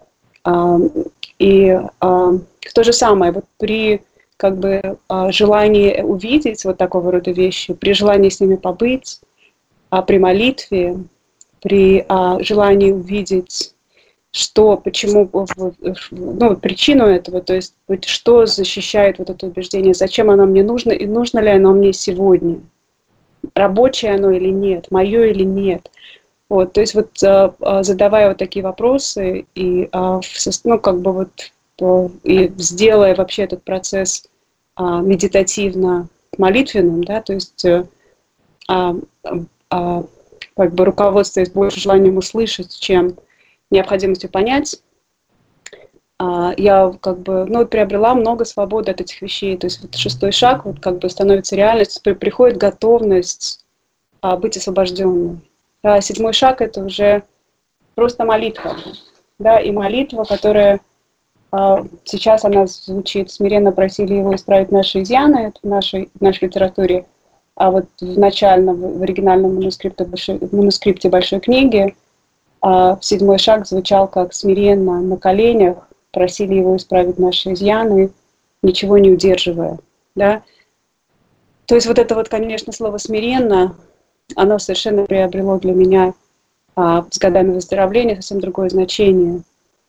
И то же самое, вот при как бы желании увидеть вот такого рода вещи, при желании с ними побыть, при молитве, при желании увидеть, что, почему, ну, причину этого, то есть что защищает вот это убеждение, зачем оно мне нужно, и нужно ли оно мне сегодня, рабочее оно или нет, мое или нет. Вот, то есть вот задавая вот такие вопросы и, ну, как бы вот, и сделая вообще этот процесс медитативно-молитвенным, да, то есть как бы руководствуясь больше желанием услышать, чем необходимостью понять, я как бы, ну, приобрела много свободы от этих вещей. То есть вот 6-й шаг вот как бы становится реальностью, приходит готовность быть освобожденным. 7-й шаг — это уже просто молитва, да, и молитва, которая сейчас она звучит: смиренно просили его исправить наши изъяны, это в нашей литературе. А вот в оригинальном манускрипте большой книги 7-й шаг звучал как: смиренно на коленях просили его исправить наши изъяны, ничего не удерживая. Да? То есть вот это вот, конечно, слово «смиренно», оно совершенно приобрело для меня с годами выздоровления совсем другое значение.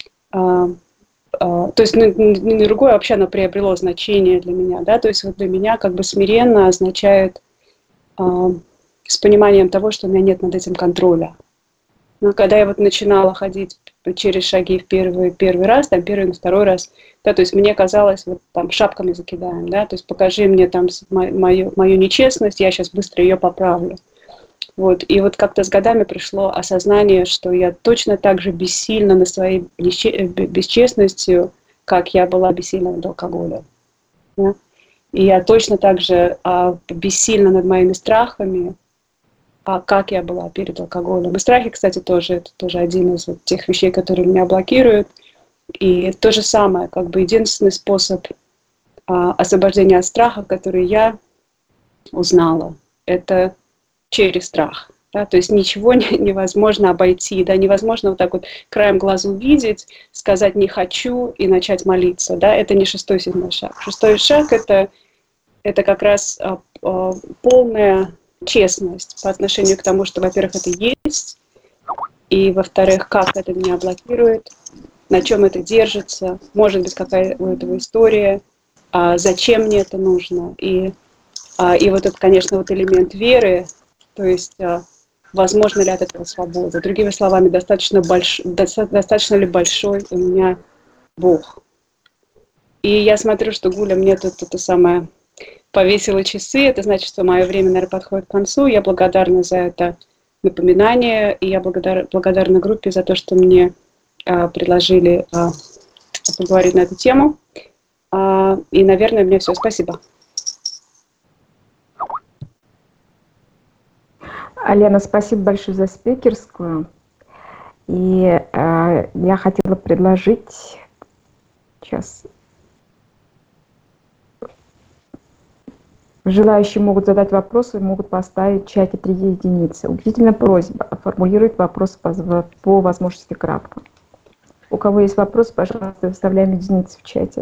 То есть не другое, а вообще оно приобрело значение для меня. Да? То есть вот для меня как бы смиренно означает с пониманием того, что у меня нет над этим контроля. Но когда я вот начинала ходить через шаги в первый раз, там первый, второй раз, да, то есть мне казалось, вот там шапками закидаем, да, то есть покажи мне там мою нечестность, я сейчас быстро ее поправлю. Вот, и вот как-то с годами пришло осознание, что я точно так же бессильна над своей бесчестностью, как я была бессильна над алкоголем. Да? И я точно так же бессильна над моими страхами, как я была перед алкоголем. И страхи, кстати, это тоже один из вот тех вещей, которые меня блокируют. И то же самое, как бы единственный способ освобождения от страха, который я узнала, это через страх. Да? То есть ничего невозможно обойти, да? Невозможно вот так вот краем глаза увидеть, сказать «не хочу» и начать молиться. Да? Это не 6-й, 7-й шаг. 6-й шаг — это как раз полная честность по отношению к тому, что, во-первых, это есть, и, во-вторых, как это меня блокирует, на чем это держится, может быть, какая у этого история, зачем мне это нужно. И вот это, конечно, вот элемент веры, то есть возможно ли от этого свобода. Другими словами, достаточно ли большой у меня Бог. И я смотрю, что Гуля мне тут это самое повесила часы, это значит, что мое время, наверное, подходит к концу. Я благодарна за это напоминание, и я благодарна группе за то, что мне предложили поговорить на эту тему. И, наверное, мне все. Спасибо. Лена, спасибо большое за спикерскую. И я хотела предложить сейчас. Желающие могут задать вопросы, могут поставить в чате 3 единицы. Убедительная просьба формулировать вопрос по возможности кратко. У кого есть вопрос, пожалуйста, выставляем единицы в чате.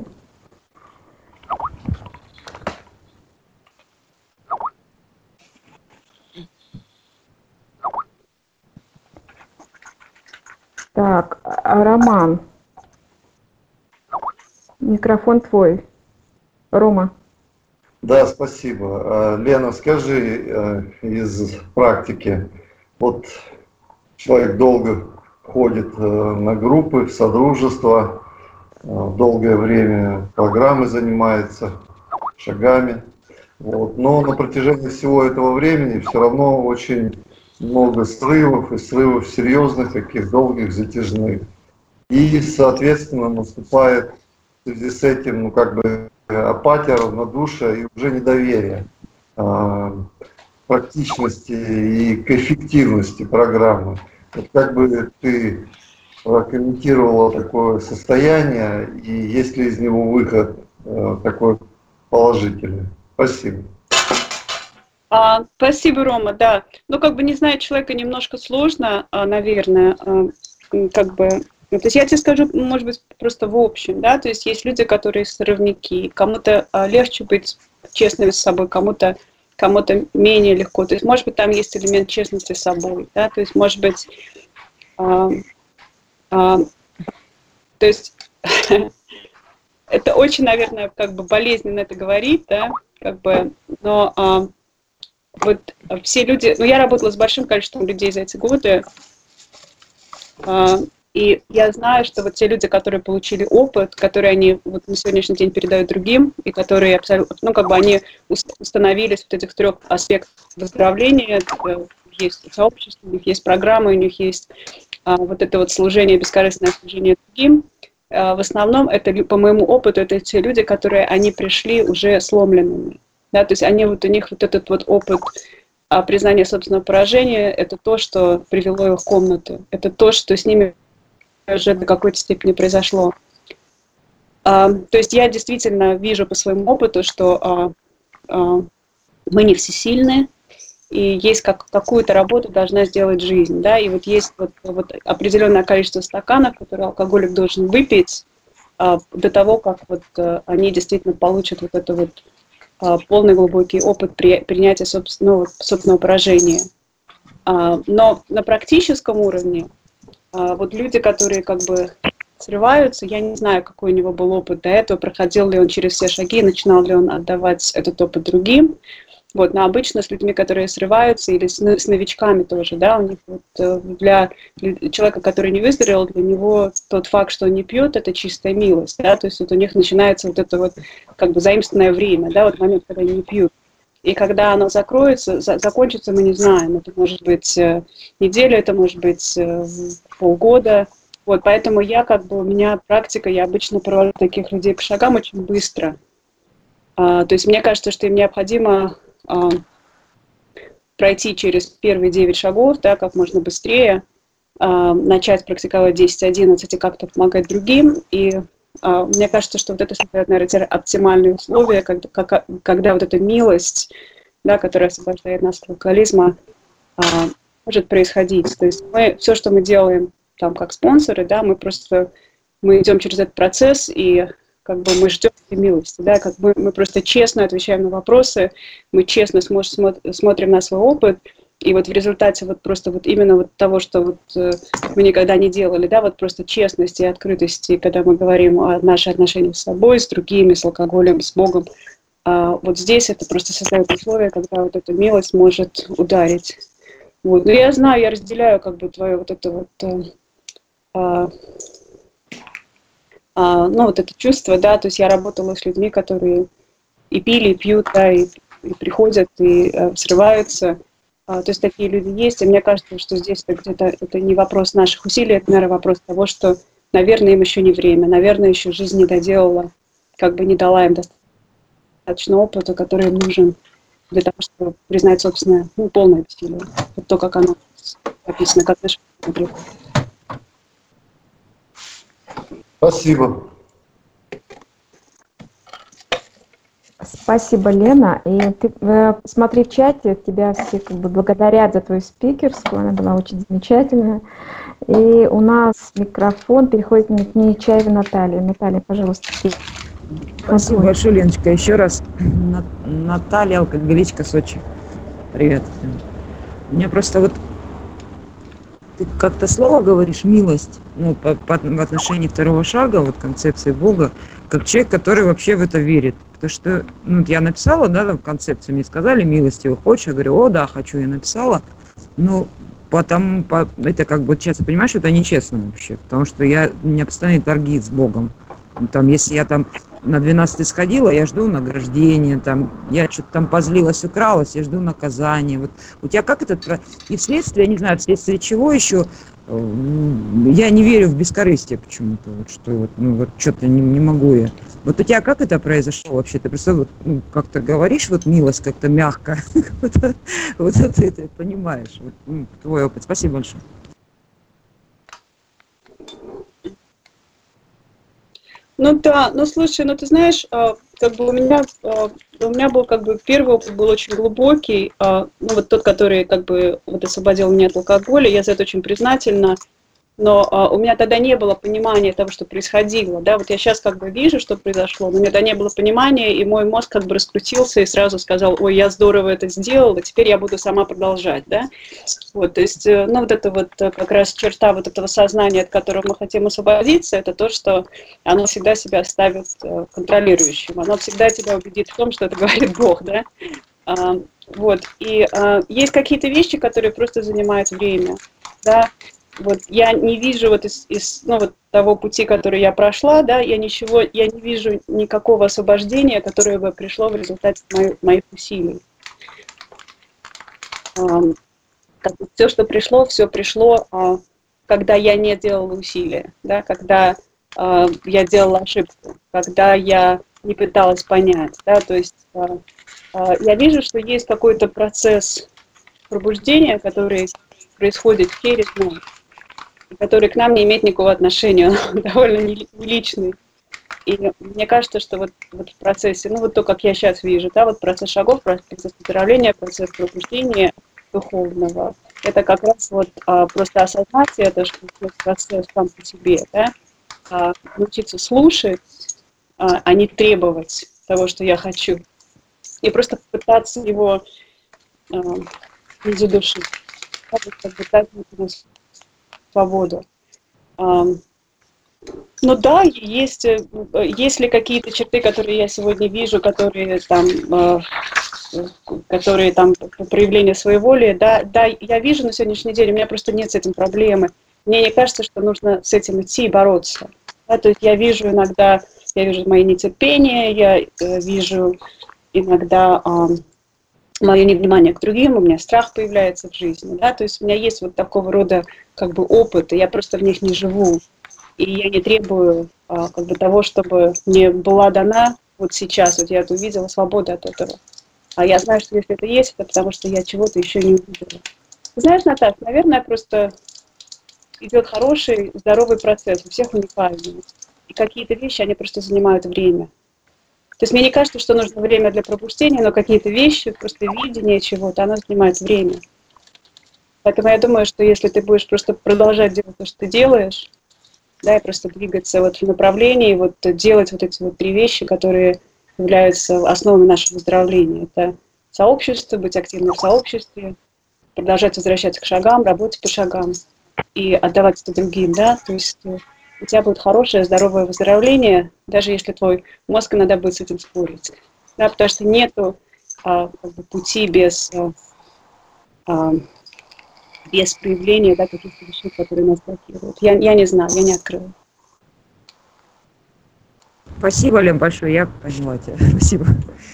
Так, Роман, микрофон твой. Рома. Да, спасибо. Лена, скажи из практики, вот человек долго ходит на группы, в содружества, долгое время программы занимается, шагами, вот, но на протяжении всего этого времени все равно очень много срывов, и срывов серьезных, таких долгих, затяжных. И, соответственно, наступает в связи с этим, ну, как бы апатия, равнодушие и уже недоверие практичности и к эффективности программы. Вот как бы ты прокомментировала такое состояние, и есть ли из него выход такой положительный. Спасибо. Спасибо, Рома, да. Ну, как бы не знаю человека немножко сложно, наверное, как бы. То есть я тебе скажу, может быть, просто в общем, да, то есть люди, которые сорвники, кому-то легче быть честными с собой, кому-то менее легко. То есть, может быть, там есть элемент честности с собой, да, то есть, может быть, то есть это очень, наверное, как бы болезненно это говорить, да, как бы, но вот все люди, ну, я работала с большим количеством людей за эти годы, и я знаю, что вот те люди, которые получили опыт, которые они вот на сегодняшний день передают другим, и которые абсолютно, ну, как бы они установились в этих 3 аспектах выздоровления, есть сообщество, у них есть программы, у них есть вот это вот служение, бескорыстное служение другим. В основном это, по моему опыту, это те люди, которые, они пришли уже сломленными. Да, то есть они, вот у них вот этот вот опыт признания собственного поражения, это то, что привело их в комнату. Это то, что с ними уже до какой-то степени произошло. То есть я действительно вижу по своему опыту, что мы не всесильны, и есть какую-то работу должна сделать жизнь, да, и вот есть вот определенное количество стаканов, которые алкоголик должен выпить до того, как вот они действительно получат вот это вот полный глубокий опыт принятия собственного поражения. Но на практическом уровне вот люди, которые как бы срываются, я не знаю, какой у него был опыт до этого, проходил ли он через все шаги, начинал ли он отдавать этот опыт другим. Вот, но обычно с людьми, которые срываются, или с новичками тоже, да, у них вот, для человека, который не выздоровел, для него тот факт, что он не пьет, это чистая милость, да, то есть вот у них начинается вот это вот как бы заимственное время, да, вот момент, когда они не пьют. И когда оно закроется, закончится, мы не знаем, это может быть неделя, это может быть полгода, вот, поэтому я как бы, у меня практика, я обычно провожу таких людей по шагам очень быстро. То есть мне кажется, что им необходимо пройти через первые 9 шагов, да, как можно быстрее, начать практиковать 10-11 и как-то помогать другим. И мне кажется, что вот это создает, наверное, оптимальные условия, когда вот эта милость, да, которая освобождает нас от алкоголизма, может происходить. То есть все, что мы делаем там как спонсоры, да, мы идем через этот процесс, и как бы мы ждем этой милости, да, как бы мы просто честно отвечаем на вопросы, мы честно смотрим на свой опыт, и вот в результате вот просто вот именно вот того, что вот мы никогда не делали, да, вот просто честности и открытости, когда мы говорим о наших отношениях с собой, с другими, с алкоголем, с Богом, вот здесь это просто создает условия, когда вот эта милость может ударить. Вот. Но я знаю, я разделяю как бы твое вот это вот ну, вот это чувство, да, то есть я работала с людьми, которые и пили, и пьют, да, и приходят, и срываются. То есть такие люди есть, и мне кажется, что здесь это не вопрос наших усилий, это, наверное, вопрос того, что, наверное, им еще не время, наверное, еще жизнь не доделала, как бы не дала им достаточно опыта, который им нужен для того, чтобы признать собственное, ну, полное бессилие. Вот то, как оно описано, как наше приходит. Спасибо. Спасибо, Лена. И ты смотри в чате, тебя все как бы благодарят за твою спикерскую, она была очень замечательная. И у нас микрофон переходит к Нечаевой Наталье. Наталья, пожалуйста. Спасибо большое, Леночка. Еще раз. Наталья, алкоголичка, Сочи. Привет. У меня просто вот ты как-то слово говоришь «милость», ну, в отношении второго шага, вот концепции Бога, как человек, который вообще в это верит. Потому что, ну, я написала, да, в концепции, мне сказали «милостиво хочешь», я говорю, о, да, хочу, я написала. Ну, потому, это как бы, часто понимаешь, это нечестно вообще, потому что у меня постоянные торги с Богом. Там, если я там на 12 сходила, я жду награждения, там, я что-то там позлилась, укралась, я жду наказания. Вот у тебя как это, и вследствие, я не знаю, вследствие чего еще, я не верю в бескорыстие почему-то, вот, что вот, ну, вот что-то не могу я. Вот у тебя как это произошло вообще? Ты просто вот, ну, как-то говоришь, вот милость как-то мягко, вот это понимаешь, вот, твой опыт. Спасибо большое. Ну да, ну слушай, ну ты знаешь, как бы у меня был как бы первый опыт был очень глубокий, ну вот тот, который как бы вот освободил меня от алкоголя, я за это очень признательна. Но у меня тогда не было понимания того, что происходило, да, вот я сейчас как бы вижу, что произошло, но у меня тогда не было понимания, и мой мозг как бы раскрутился и сразу сказал: ой, я здорово это сделала, теперь я буду сама продолжать, да, вот, то есть, ну, вот это вот как раз черта вот этого сознания, от которого мы хотим освободиться, это то, что оно всегда себя ставит контролирующим, оно всегда тебя убедит в том, что это говорит Бог, да, вот, и есть какие-то вещи, которые просто занимают время, да. Вот я не вижу вот ну, вот того пути, который я прошла, да, я не вижу никакого освобождения, которое бы пришло в результате моих усилий. Все, что пришло, все пришло, когда я не делала усилия, да, когда я делала ошибку, когда я не пыталась понять, да, то есть я вижу, что есть какой-то процесс пробуждения, который происходит через нас, который к нам не имеет никакого отношения, он довольно не личный. И мне кажется, что вот в процессе, ну вот то, как я сейчас вижу, да, вот процесс шагов, процесс выздоровления, процесс пробуждения духовного, это как раз вот просто осознать это, что это процесс сам по себе, да, научиться слушать, а не требовать того, что я хочу, и просто попытаться его не задушить, как бы дать ему свободу. Ну да, есть ли какие-то черты, которые я сегодня вижу, которые там проявление своеволия, да, я вижу на сегодняшний день, у меня просто нет с этим проблемы. Мне не кажется, что нужно с этим идти и бороться. Да, то есть я вижу мои нетерпения, я вижу иногда мое невнимание к другим, у меня страх появляется в жизни, да, то есть у меня есть вот такого рода как бы опыт, и я просто в них не живу, и я не требую как бы того, чтобы мне была дана вот сейчас, вот я это увидела, свобода от этого. А я знаю, что если это есть, это потому что я чего-то еще не увидела. Ты знаешь, Наташа, наверное, просто идет хороший, здоровый процесс, у всех уникальный, и какие-то вещи, они просто занимают время. То есть мне не кажется, что нужно время для пробуждения, но какие-то вещи, просто видение чего-то, оно занимает время. Поэтому я думаю, что если ты будешь просто продолжать делать то, что ты делаешь, да, и просто двигаться вот в направлении, вот делать вот эти вот три вещи, которые являются основой нашего выздоровления. Это сообщество, быть активным в сообществе, продолжать возвращаться к шагам, работать по шагам и отдавать это другим, да, то есть у тебя будет хорошее, здоровое выздоровление, даже если твой мозг иногда будет с этим спорить. Да, потому что нету как бы, пути без проявления, да, каких-то вещей, которые нас блокируют. Я не знаю, я не открыла. Спасибо, Лен, большое, я поняла тебя. Спасибо.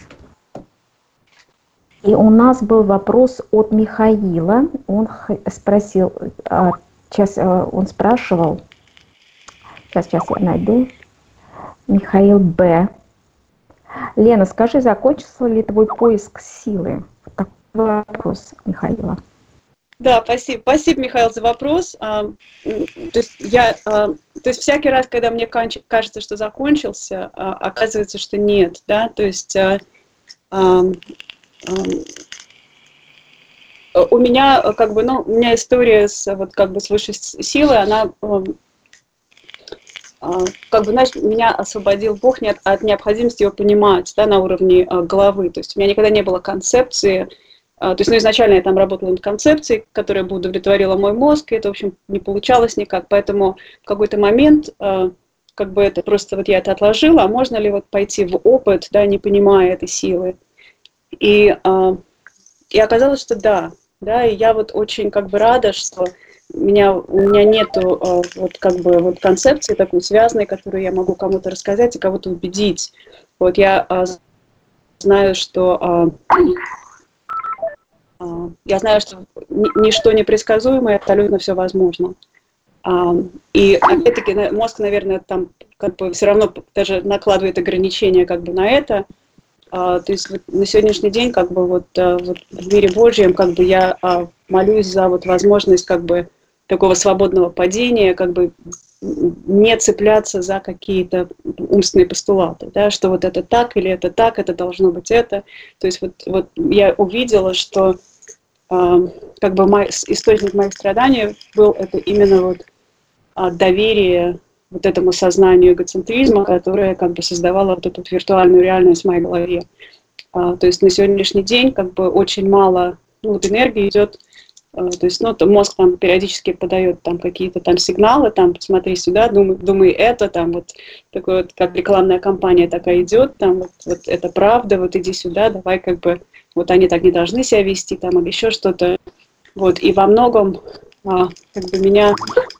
И у нас был вопрос от Михаила. Он спросил, он спрашивал, сейчас я найду, Михаил Б. Лена, скажи, закончился ли твой поиск силы? Такой вопрос Михаила. Да, спасибо, Михаил, за вопрос. То есть всякий раз, когда мне кажется, что закончился, оказывается, что нет, да, то есть у меня как бы, у меня история с вот как бы с высшей силой, она как бы, знаешь, меня освободил Бог от необходимости его понимать, да, на уровне головы. То есть у меня никогда не было концепции. То есть, изначально я там работала над концепцией, которая бы удовлетворила мой мозг, и это, в общем, не получалось никак. Поэтому в какой-то момент, как бы это просто вот я это отложила, а можно ли вот пойти в опыт, да, не понимая этой силы. И оказалось, что да, и я вот очень как бы рада, что у меня нету вот как бы вот концепции такой связанной, которую я могу кому-то рассказать и кого-то убедить. Вот я знаю, что ничто непредсказуемое, абсолютно все возможно. И опять-таки мозг, наверное, там как бы все равно даже накладывает ограничения как бы на это. То есть вот на сегодняшний день как бы вот в мире Божьем как бы я молюсь за вот возможность как бы такого свободного падения, как бы не цепляться за какие-то умственные постулаты, да, что вот это так или это так, это должно быть это. То есть вот я увидела, что как бы источник моих страданий был это именно вот доверие вот этому сознанию эгоцентризма, которое как бы создавало вот эту виртуальную реальность в моей голове. То есть на сегодняшний день как бы очень мало вот энергии идет. То есть, мозг там периодически подает там какие-то там сигналы, там, посмотри сюда, думай это, там, вот такой вот, как рекламная кампания такая идет, там, вот это правда, вот иди сюда, давай, как бы, вот они так не должны себя вести, там, или еще что-то. Вот, и во многом, как бы, меня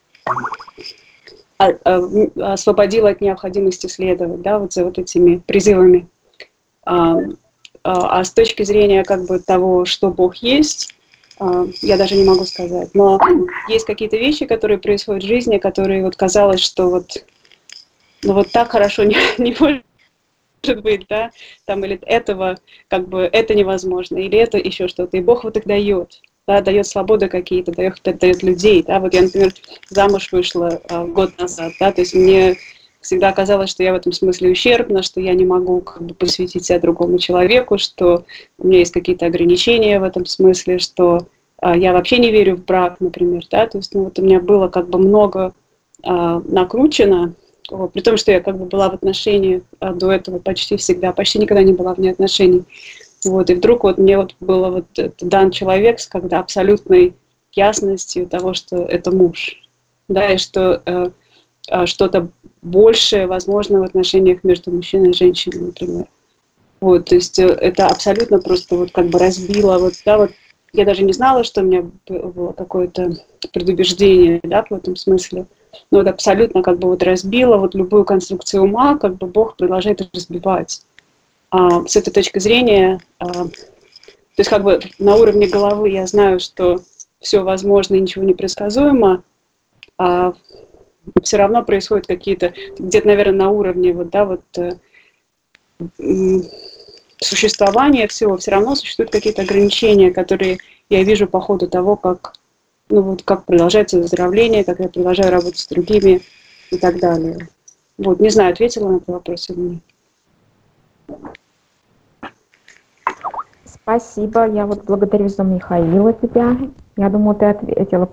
освободило от необходимости следовать, да, вот за вот этими призывами. А с точки зрения, как бы, того, что Бог есть, я даже не могу сказать. Но есть какие-то вещи, которые происходят в жизни, которые вот казалось, что вот, ну вот так хорошо не может быть, да, там, или этого, как бы, это невозможно, или это еще что-то. И Бог вот их дает, да, дает свободы какие-то, дает людей, да. Вот я, например, замуж вышла год назад, да, то есть мне всегда казалось, что я в этом смысле ущербна, что я не могу как бы посвятить себя другому человеку, что у меня есть какие-то ограничения в этом смысле, что я вообще не верю в брак, например, да, то есть, вот у меня было как бы много накручено, при том, что я как бы была в отношениях до этого почти всегда, почти никогда не была вне отношений, вот, и вдруг вот мне вот было вот дан человек с когда абсолютной ясностью того, что это муж, да, и что что-то большее возможно в отношениях между мужчиной и женщиной, например. Вот, то есть это абсолютно просто вот как бы разбило, вот, да, вот я даже не знала, что у меня было какое-то предубеждение, да, в этом смысле. Но вот абсолютно как бы вот разбило вот любую конструкцию ума, как бы Бог продолжает разбивать. С этой точки зрения, то есть как бы на уровне головы я знаю, что все возможно и ничего не предсказуемо, а все равно происходят какие-то, где-то, наверное, на уровне вот, да, вот существования всего, все равно существуют какие-то ограничения, которые я вижу по ходу того, как, ну, вот, как продолжается выздоровление, как я продолжаю работать с другими и так далее. Вот, не знаю, ответила на этот вопрос или нет. Спасибо. Я вот благодарю за Михаила тебя. Я думаю, ты ответила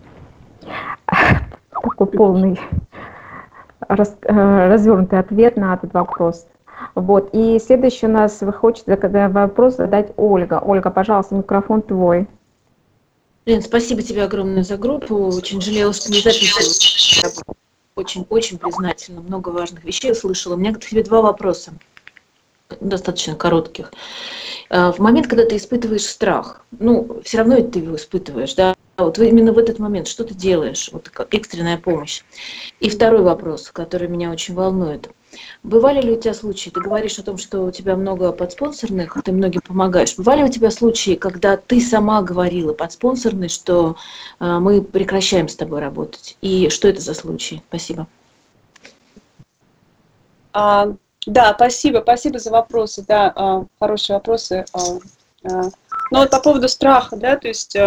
такой полный развернутый ответ на этот вопрос. Вот. И следующий у нас хочет вопрос задать Ольга. Ольга, пожалуйста, микрофон твой. Лен, спасибо тебе огромное за группу. Очень жалела, что не записывала. Очень признательна. Много важных вещей услышала. У меня к тебе 2 вопроса, достаточно коротких. В момент, когда ты испытываешь страх, ну, все равно ты его испытываешь, да? Вот именно в этот момент что ты делаешь? Вот экстренная помощь. И второй вопрос, который меня очень волнует. Бывали ли у тебя случаи, ты говоришь о том, что у тебя много подспонсорных, ты многим помогаешь. Бывали у тебя случаи, когда ты сама говорила подспонсорной, что мы прекращаем с тобой работать? И что это за случай? Спасибо. Да, спасибо за вопросы, да, хорошие вопросы. Ну вот по поводу страха, да, то есть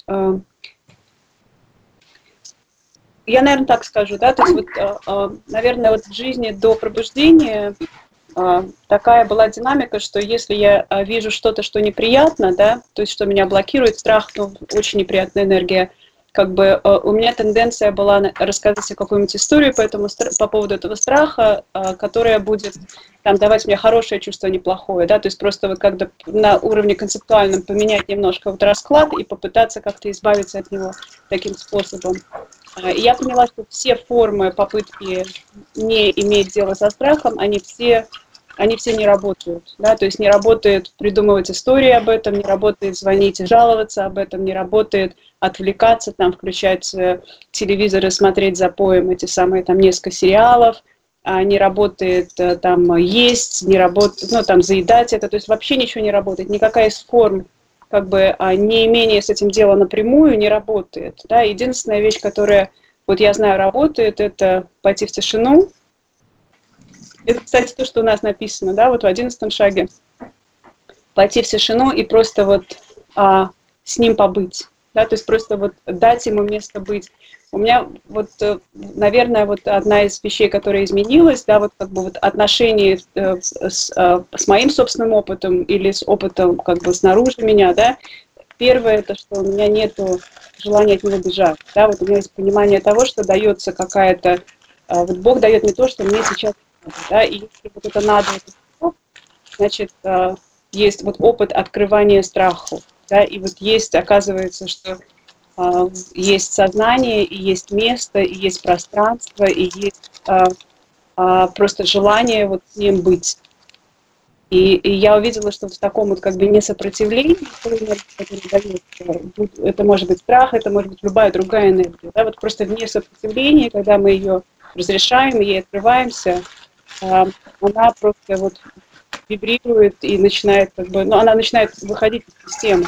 я, наверное, так скажу, да, то есть вот, наверное, вот в жизни до пробуждения такая была динамика, что если я вижу что-то, что неприятно, да, то есть что меня блокирует, страх, ну, очень неприятная энергия, как бы у меня тенденция была рассказать себе какую-нибудь историю по поводу этого страха, которая будет там, давать мне хорошее чувство, а не плохое, да, то есть просто вот когда на уровне концептуальном поменять немножко вот расклад и попытаться как-то избавиться от него таким способом. И я поняла, что все формы попытки не иметь дело со страхом, они все не работают, да, то есть не работает придумывать истории об этом, не работает звонить и жаловаться об этом, не работает отвлекаться, там, включать телевизор и смотреть запоем эти самые там несколько сериалов, не работает там есть, не работает, ну, там, заедать это, то есть вообще ничего не работает, никакая из форм, как бы, не имение с этим дела напрямую не работает, да, единственная вещь, которая, вот я знаю, работает, это пойти в тишину. Это, кстати, то, что у нас написано, да, вот в 11 шаге. Пойти в тишину и просто вот с ним побыть. Да, то есть просто вот дать ему место быть. У меня вот, наверное, вот одна из вещей, которая изменилась, да, вот как бы вот отношения с моим собственным опытом или с опытом как бы снаружи меня, да. Первое, это что у меня нету желания от него бежать, да, вот у меня есть понимание того, что дается какая-то, вот Бог дает мне то, что мне сейчас надо, да, и если вот это надо, значит, есть вот опыт открывания страху, да, и вот есть, оказывается, что есть сознание, и есть место, и есть пространство, и есть просто желание вот с ним быть. И я увидела, что в таком вот как бы несопротивлении, это может быть страх, это может быть любая другая энергия, да, вот просто в несопротивлении, когда мы ее разрешаем, ей открываемся, она просто вот вибрирует и начинает как бы, ну, она начинает выходить из системы,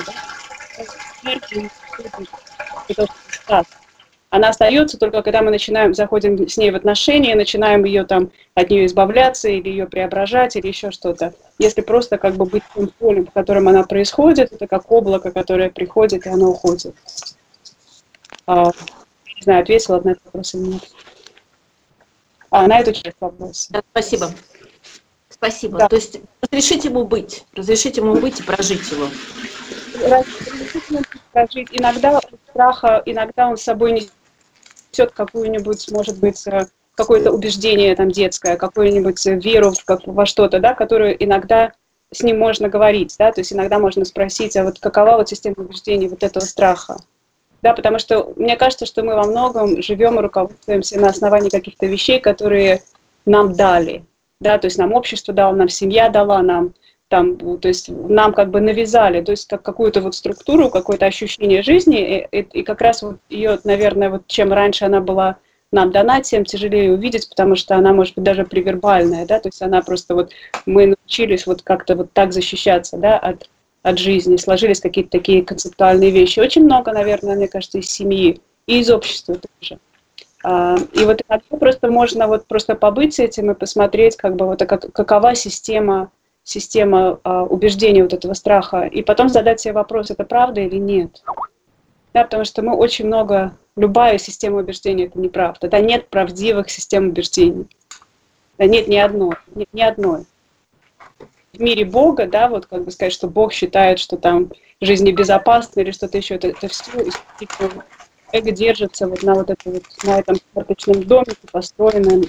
да? Она остается только когда мы начинаем, заходим с ней в отношения, начинаем ее там от нее избавляться или ее преображать или еще что-то. Если просто как бы быть тем полем, в котором она происходит, это как облако, которое приходит и оно уходит. Не знаю, ответила на этот вопрос или нет. На эту часть вопроса. Да, спасибо. Спасибо. Да. То есть разрешить ему быть и прожить его. Прожить. Иногда страха, иногда он с собой несет какую-нибудь, может быть, какое-то убеждение там детское, какую-нибудь веру во что-то, да, которую иногда с ним можно говорить, да, то есть иногда можно спросить, а вот какова вот система убеждений вот этого страха, да, потому что мне кажется, что мы во многом живем и руководствуемся на основании каких-то вещей, которые нам дали, да, то есть нам общество дало, нам семья дала, нам там, то есть нам как бы навязали, то есть как какую-то вот структуру, какое-то ощущение жизни, и как раз вот ее, наверное, вот чем раньше она была нам дана, тем тяжелее увидеть, потому что она может быть даже привербальная, да, то есть она просто вот, мы научились вот как-то вот так защищаться, да, от жизни, сложились какие-то такие концептуальные вещи. Очень много, наверное, мне кажется, из семьи и из общества тоже. И вот иногда просто можно вот просто побыть с этим и посмотреть, как бы вот какова система убеждения вот этого страха, и потом задать себе вопрос, это правда или нет. Да, потому что мы очень много, любая система убеждений это неправда. Да, нет правдивых систем убеждений. Да, нет ни одной. Нет ни одной. В мире Бога, да, вот как бы сказать, что Бог считает, что там жизнь небезопасна или что-то еще, это все эго держится вот на вот этом карточном домике, построенном.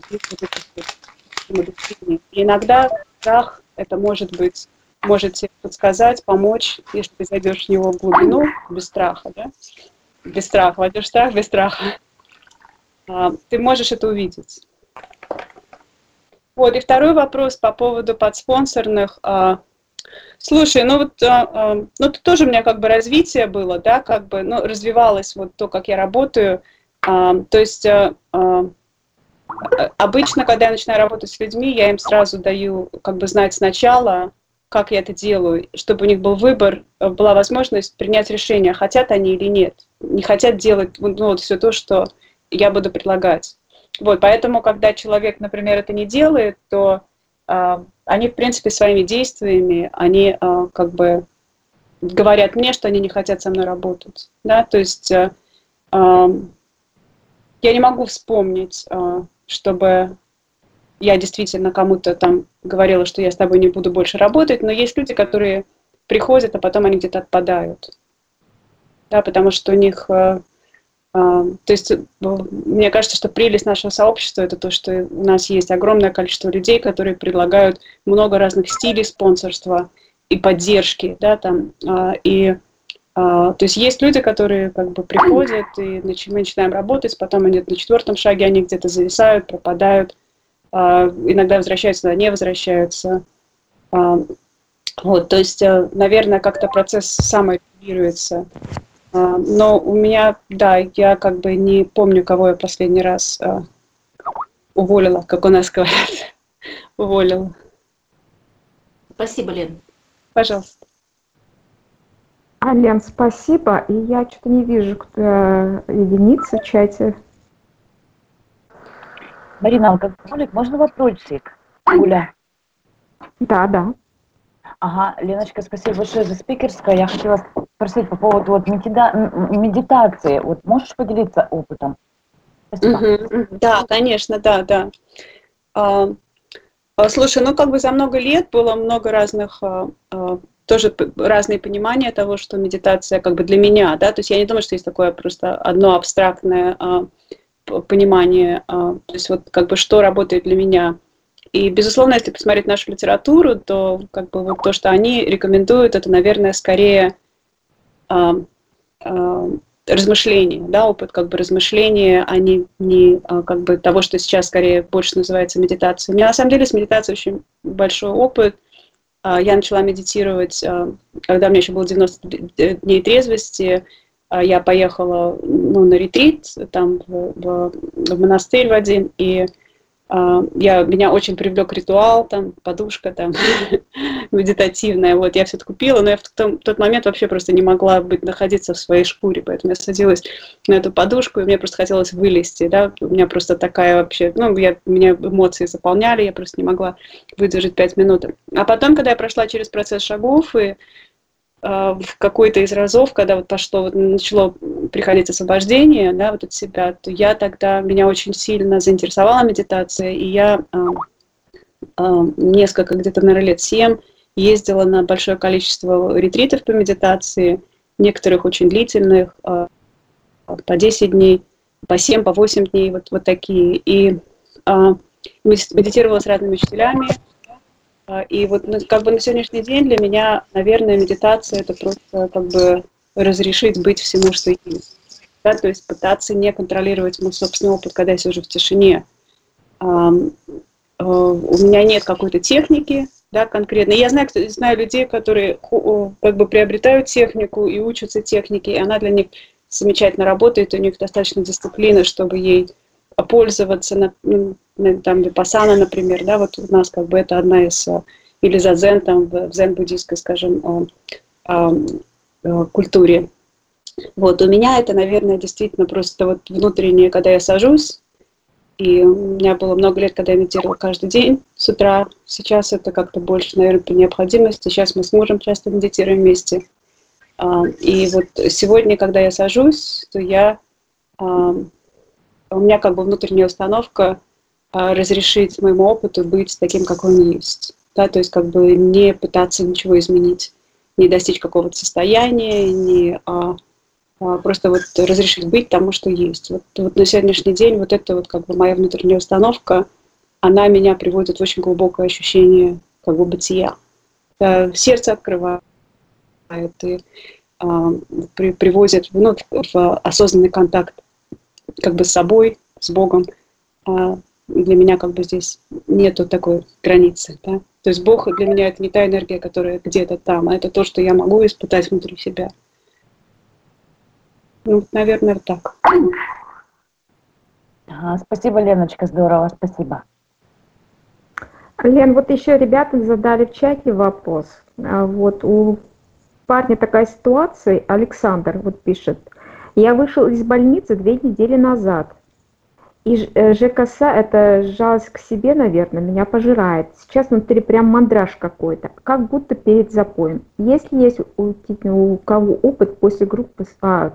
И иногда страх это может тебе подсказать, помочь, если ты зайдешь в него в глубину, без страха, да? Без страха, войдешь в страх, без страха. Ты можешь это увидеть. Вот, и второй вопрос по поводу подспонсорных. Слушай, ну вот, ну это тоже у меня как бы развитие было, да, как бы, ну, развивалось вот то, как я работаю. То есть обычно, когда я начинаю работать с людьми, я им сразу даю как бы знать сначала, как я это делаю, чтобы у них был выбор, была возможность принять решение, хотят они или нет. Не хотят делать ну, вот все то, что я буду предлагать. Вот, поэтому, когда человек, например, это не делает, то они, в принципе, своими действиями, они как бы говорят мне, что они не хотят со мной работать. Да? То есть я не могу вспомнить, чтобы я действительно кому-то там говорила, что я с тобой не буду больше работать, но есть люди, которые приходят, а потом они где-то отпадают. Да, потому что у них... то есть мне кажется, что прелесть нашего сообщества это то, что у нас есть огромное количество людей, которые предлагают много разных стилей спонсорства и поддержки, да, там, то есть люди, которые как бы приходят, и мы начинаем работать, потом они на 4-м шаге, они где-то зависают, пропадают, иногда возвращаются, иногда не возвращаются. Вот, то есть, наверное, как-то процесс саморегулируется. Но у меня, да, я как бы не помню, кого я последний раз уволила, как у нас говорят. Уволила. Спасибо, Лен. Пожалуйста. Лен, спасибо. И я что-то не вижу, кто единицы в чате. Марина, алкоголик, можно вопросик? Гуля. Да. Ага, Леночка, спасибо большое за спикерское. Я хотела спросить по поводу вот медитации. Вот можешь поделиться опытом? Спасибо. Да, конечно, да. А, Слушай, ну как бы за много лет было много разных, тоже разные понимания того, что медитация как бы для меня, да, то есть я не думаю, что есть такое просто одно абстрактное понимание, то есть вот как бы что работает для меня. И, безусловно, если посмотреть нашу литературу, то как бы вот то, что они рекомендуют, это, наверное, скорее а, размышления, да, опыт как бы размышления, а не как бы того, что сейчас скорее больше называется медитацией. У меня на самом деле с медитацией очень большой опыт. Я начала медитировать, когда у меня еще было 90 дней трезвости. Я поехала на ретрит, там в монастырь в один, и меня очень привлек ритуал, там, подушка там медитативная, вот, я все это купила, но я в тот момент вообще просто не могла находиться в своей шкуре, поэтому я садилась на эту подушку, и мне просто хотелось вылезти, да, у меня просто такая вообще, меня эмоции заполняли, я просто не могла выдержать 5 минут. А потом, когда я прошла через процесс шагов, и в какой-то из разов, когда вот начало приходить освобождение, да, вот от себя, то меня очень сильно заинтересовала медитация, и я несколько, где-то, наверное, лет 7 ездила на большое количество ретритов по медитации, некоторых очень длительных, по 10 дней, по 7, по 8 дней, вот такие. И медитировала с разными учителями. И вот как бы на сегодняшний день для меня, наверное, медитация — это просто как бы разрешить быть всему, что есть. Да? То есть пытаться не контролировать мой собственный опыт, когда я сижу в тишине. У меня нет какой-то техники, да, конкретно. Я знаю людей, которые как бы приобретают технику и учатся технике, и она для них замечательно работает, у них достаточно дисциплины, чтобы ей пользоваться, там, випассана, например, да, вот у нас как бы это одна из, или задзен, там, в дзен-буддийской, скажем, культуре. Вот, у меня это, наверное, действительно просто вот внутреннее, когда я сажусь, и у меня было много лет, когда я медитировала каждый день с утра. Сейчас это как-то больше, наверное, по необходимости. Сейчас мы с мужем часто медитируем вместе. И вот сегодня, когда я сажусь, то у меня как бы внутренняя установка разрешить моему опыту быть таким, какой он есть. Да? То есть как бы не пытаться ничего изменить, не достичь какого-то состояния, не просто вот разрешить быть тому, что есть. Вот на сегодняшний день вот это вот как бы моя внутренняя установка, она меня приводит в очень глубокое ощущение как бы бытия. Сердце открывает и приводит в осознанный контакт как бы с собой, с Богом. Для меня как бы здесь нету такой границы. Да? То есть Бог для меня это не та энергия, которая где-то там, а это то, что я могу испытать внутри себя. Ну, наверное, так. Спасибо, Леночка, здорово, спасибо. Лен, вот еще ребята задали в чате вопрос. Вот у парня такая ситуация, Александр вот пишет. Я вышел из больницы 2 недели назад. И ЖКС, это жалость к себе, наверное, меня пожирает. Сейчас внутри прям мандраж какой-то, как будто перед запоем. Если есть у кого опыт после группы,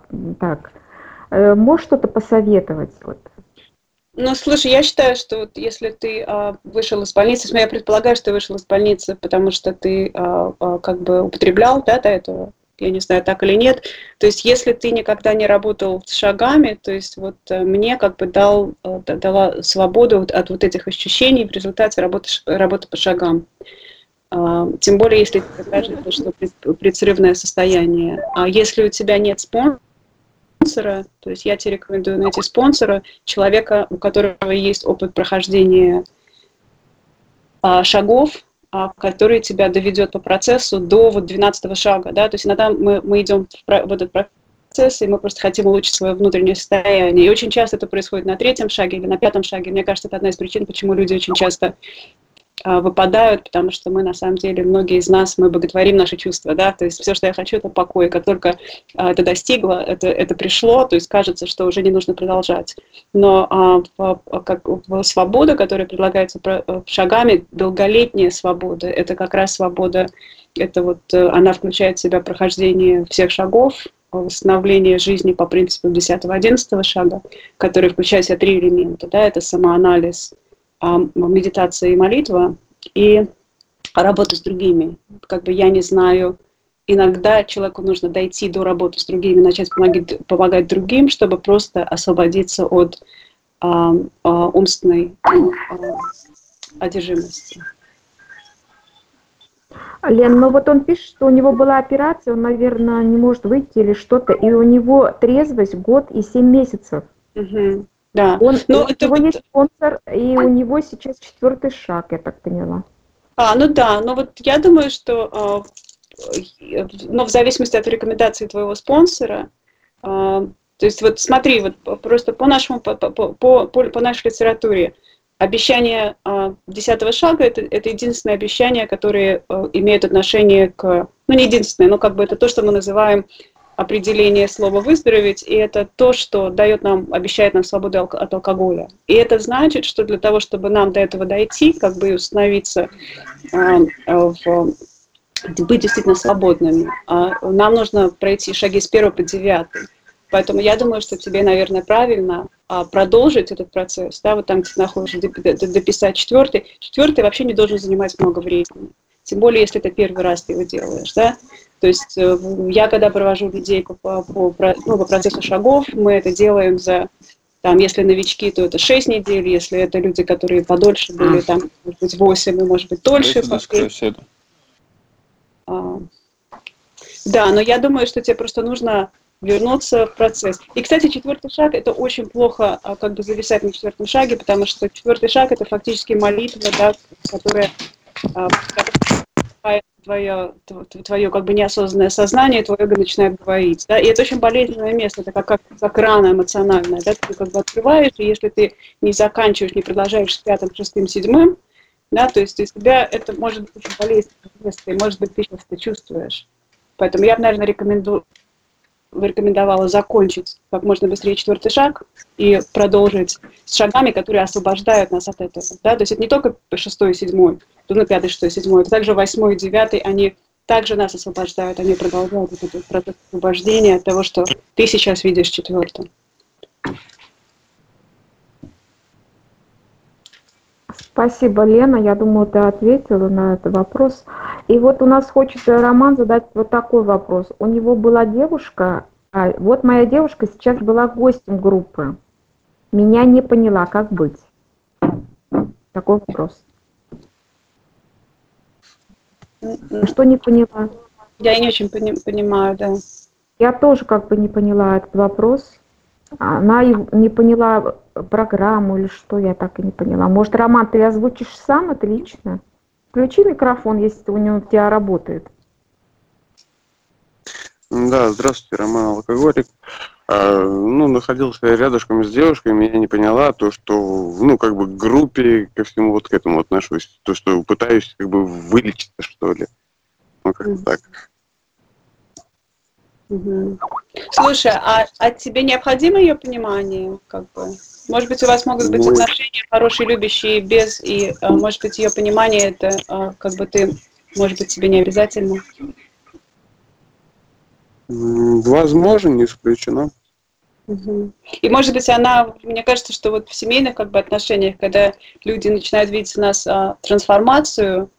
можешь что-то посоветовать? Вот. Ну, слушай, я считаю, что вот если ты вышел из больницы, я предполагаю, что ты вышел из больницы, потому что ты как бы употреблял, да, до этого, я не знаю, так или нет. То есть, если ты никогда не работал с шагами, то есть вот мне как бы дала свободу от вот этих ощущений в результате работы по шагам. Тем более, если ты скажешь, что предсрывное состояние. А если у тебя нет спонсора, то есть я тебе рекомендую найти спонсора, человека, у которого есть опыт прохождения шагов, который тебя доведет по процессу до вот 12-го шага. Да? То есть иногда мы идем в этот процесс, и мы просто хотим улучшить свое внутреннее состояние. И очень часто это происходит на 3-м шаге или на 5-м шаге. Мне кажется, это одна из причин, почему люди очень часто выпадают, потому что мы, на самом деле, многие из нас, мы боготворим наши чувства, да, то есть все, что я хочу, это покой, как только это достигло, это пришло, то есть кажется, что уже не нужно продолжать. Но свобода, которая предлагается шагами, долголетняя свобода, это как раз свобода Это вот она включает в себя прохождение всех шагов, восстановление жизни по принципу 10-11 шага, который включает в себя 3 элемента. Да, это самоанализ, медитация и молитва, и работа с другими. Как бы я не знаю, иногда человеку нужно дойти до работы с другими, начать помогать другим, чтобы просто освободиться от умственной одержимости. Лен, ну вот он пишет, что у него была операция, он, наверное, не может выйти или что-то, и у него трезвость 1 год и 7 месяцев. Угу. Да. У него есть спонсор, и у него сейчас 4-й шаг, я так поняла. Ну да, но вот я думаю, что но в зависимости от рекомендаций твоего спонсора, то есть вот смотри, вот просто по нашей литературе, обещание 10-го шага это единственное обещание, которое имеет отношение к, ну не единственное, но как бы это то, что мы называем определение слова «выздороветь», и это то, что обещает нам свободу от алкоголя. И это значит, что для того, чтобы нам до этого дойти, как бы установиться, быть действительно свободными, нам нужно пройти шаги с 1 по 9. Поэтому я думаю, что тебе, наверное, правильно продолжить этот процесс, да, вот там, где ты находишься, дописать 4-й. 4-й вообще не должен занимать много времени. Тем более, если это первый раз ты его делаешь, да. То есть я, когда провожу людей по процессу шагов, мы это делаем за, там, если новички, то это 6 недель, если это люди, которые подольше были, там, может быть, 8, и, может быть, дольше. Да, но я думаю, что тебе просто нужно вернуться в процесс. И, кстати, 4-й шаг, это очень плохо как бы зависать на 4-м шаге, потому что 4-й шаг это фактически молитва, да, которая твое как бы неосознанное сознание, твое эго начинает говорить. Да? И это очень болезненное место, это как рана эмоциональная. Да? Ты как бы открываешь, и если ты не заканчиваешь, не продолжаешь с 5-м, 6-м, 7-м, да, то есть у тебя это может быть очень болезненное место, и может быть ты сейчас это чувствуешь. Поэтому я бы, наверное, рекомендовала закончить как можно быстрее 4-й шаг и продолжить с шагами, которые освобождают нас от этого. Да? То есть это не только 6-й и 7-й, 5-й, 6-й, 7-й, это также 8-й и 9-й, они также нас освобождают, они продолжают этот процесс освобождения от того, что ты сейчас видишь 4-м. Спасибо, Лена. Я думаю, ты ответила на этот вопрос. И вот у нас хочет Роман задать вот такой вопрос. У него была девушка, вот моя девушка сейчас была гостем группы. Меня не поняла, как быть? Такой вопрос. Что не поняла? Я не очень понимаю, да. Я тоже как бы не поняла этот вопрос. Она не поняла программу или что, я так и не поняла. Может, Роман, ты озвучишь сам это лично? Включи микрофон, если у тебя работает. Да, здравствуйте, Роман Алкоголик. Находился рядышком с девушкой, меня не поняла, то, что, как бы к группе, ко всему вот к этому отношусь. То, что пытаюсь как бы вылечиться, что ли. Как-то так. Угу. Слушай, а тебе необходимо ее понимание, как бы? Может быть, у вас могут быть отношения хорошие, любящие, без, и, может быть, ее понимание это, как бы ты, может быть, тебе не обязательно? Возможно, не исключено. Угу. И, может быть, мне кажется, что вот в семейных как бы отношениях, когда люди начинают видеть у нас трансформацию,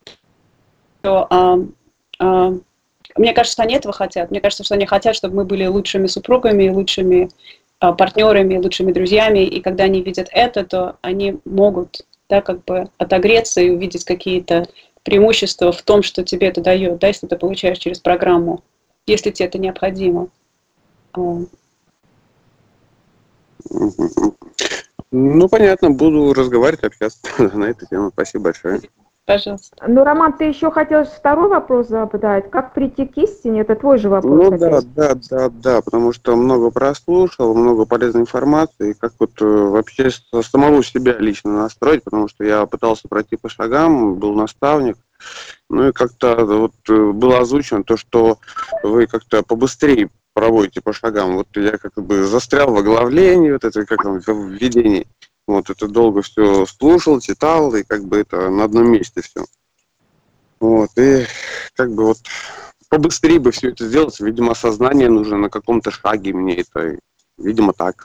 то мне кажется, что они этого хотят. Мне кажется, что они хотят, чтобы мы были лучшими супругами, лучшими партнерами, лучшими друзьями. И когда они видят это, то они могут, да, как бы отогреться и увидеть какие-то преимущества в том, что тебе это дает, да, если ты получаешь через программу, если тебе это необходимо. Понятно, буду разговаривать, общаться на эту тему. Спасибо большое. Пожалуйста. Роман, ты еще хотел второй вопрос задать. Как прийти к истине? Это твой же вопрос. Да, потому что много прослушал, много полезной информации, и как вот вообще самого себя лично настроить, потому что я пытался пройти по шагам, был наставник, и как-то вот было озвучено то, что вы как-то побыстрее проводите по шагам. Вот я как бы застрял в оглавлении, вот это как там в введении. Вот это долго все слушал, читал, и как бы это на одном месте все. Вот, и как бы вот побыстрее бы все это сделать. Видимо, осознание нужно на каком-то шаге мне это, видимо, так.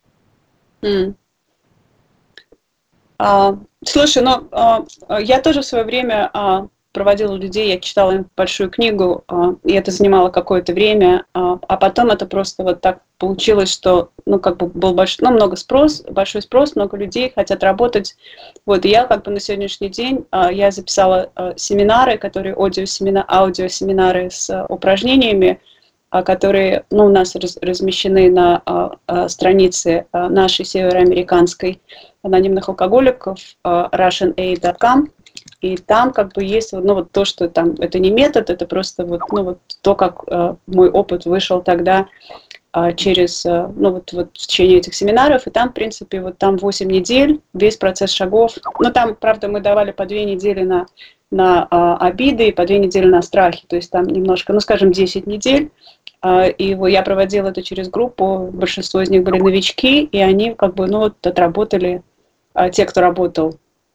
Слушай, ну, я тоже в свое время проводила людей, я читала им большую книгу, и это занимало какое-то время, а потом это просто вот так получилось, что, ну, как бы был большой спрос, много людей хотят работать. Вот, и я как бы на сегодняшний день, я записала семинары, которые аудиосеминары с упражнениями, которые, ну, у нас размещены на странице нашей североамериканской анонимных алкоголиков, russianaid.com. И там как бы есть, ну, вот то, что там, это не метод, это просто вот, ну, вот то, как мой опыт вышел тогда через, ну, вот в течение этих семинаров, и там, в принципе, вот там 8 недель, весь процесс шагов. Ну, там, правда, мы давали по 2 недели на обиды и по 2 недели на страхи, то есть там немножко, ну, скажем, 10 недель. И я проводила это через группу, большинство из них были новички, и они как бы, ну, вот отработали, те, кто работал.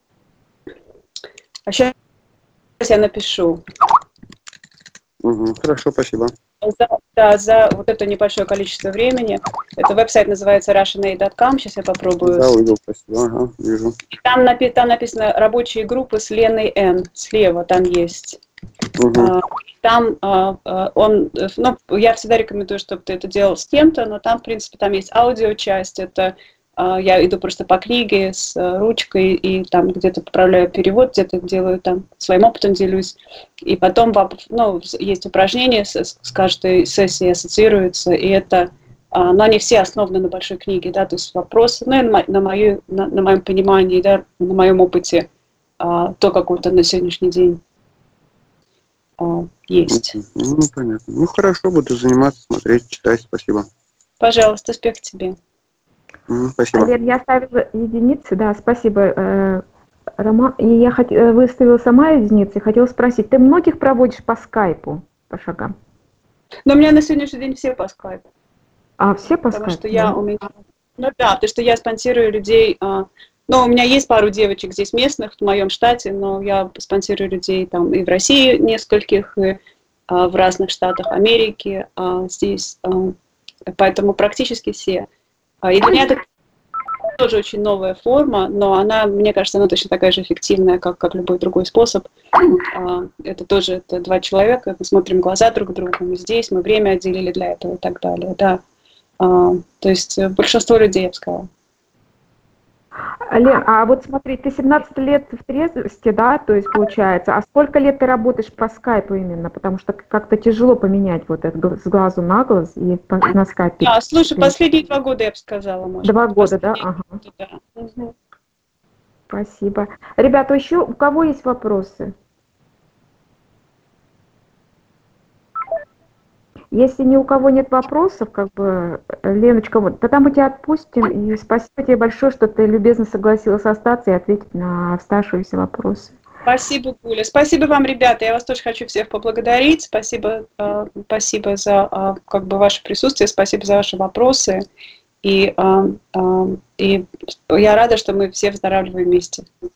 А сейчас я напишу. Хорошо, спасибо. За вот это небольшое количество времени. Это веб-сайт называется russianaid.com. Сейчас я попробую. Да, увидел, спасибо. Ага, вижу. Там написано «Рабочие группы» с Леной Н. Слева там есть. Там ну, я всегда рекомендую, чтобы ты это делал с кем-то, но там, в принципе, там есть аудиочасть. Это я иду просто по книге с ручкой и там где-то поправляю перевод, где-то делаю там своим опытом делюсь. И потом, ну, есть упражнения с каждой сессией ассоциируются, и это, но они все основаны на большой книге, да, то есть вопросы, ну, и на моем понимании, да, на моем опыте, то, как вот на сегодняшний день есть. Ну, понятно. Ну, хорошо, буду заниматься, смотреть, читать, спасибо. Пожалуйста, успех тебе. Спасибо. Лен, я ставила единицы, да, спасибо, Роман. И я выставила сама единицы и хотела спросить, ты многих проводишь по скайпу, по шагам? Но у меня на сегодняшний день все по скайпу. Все по потому скайпу? Что у меня, ну да, потому что я спонсирую людей, ну, у меня есть пару девочек здесь местных в моем штате, но я спонсирую людей там и в России нескольких, и в разных штатах Америки здесь, поэтому практически все. И для меня это тоже очень новая форма, но она, мне кажется, она точно такая же эффективная, как любой другой способ. Это тоже 2 человека, мы смотрим в глаза друг другу, мы здесь, мы время отделили для этого и так далее. Да. То есть большинство людей, я бы сказала. Лен, а вот смотри, ты 17 лет в трезвости, да, то есть получается, а сколько лет ты работаешь по скайпу именно, потому что как-то тяжело поменять вот это с глазу на глаз и на скайпе. Слушай, последние 2 года, я бы сказала, может. 2 года, да? Ага. Да. Угу. Спасибо. Ребята, еще у кого есть вопросы? Если ни у кого нет вопросов, как бы, Леночка, вот, тогда мы тебя отпустим. И спасибо тебе большое, что ты любезно согласилась остаться и ответить на оставшиеся вопросы. Спасибо, Гуля. Спасибо вам, ребята. Я вас тоже хочу всех поблагодарить. Спасибо за как бы ваше присутствие, спасибо за ваши вопросы. И я рада, что мы все выздоравливаем вместе.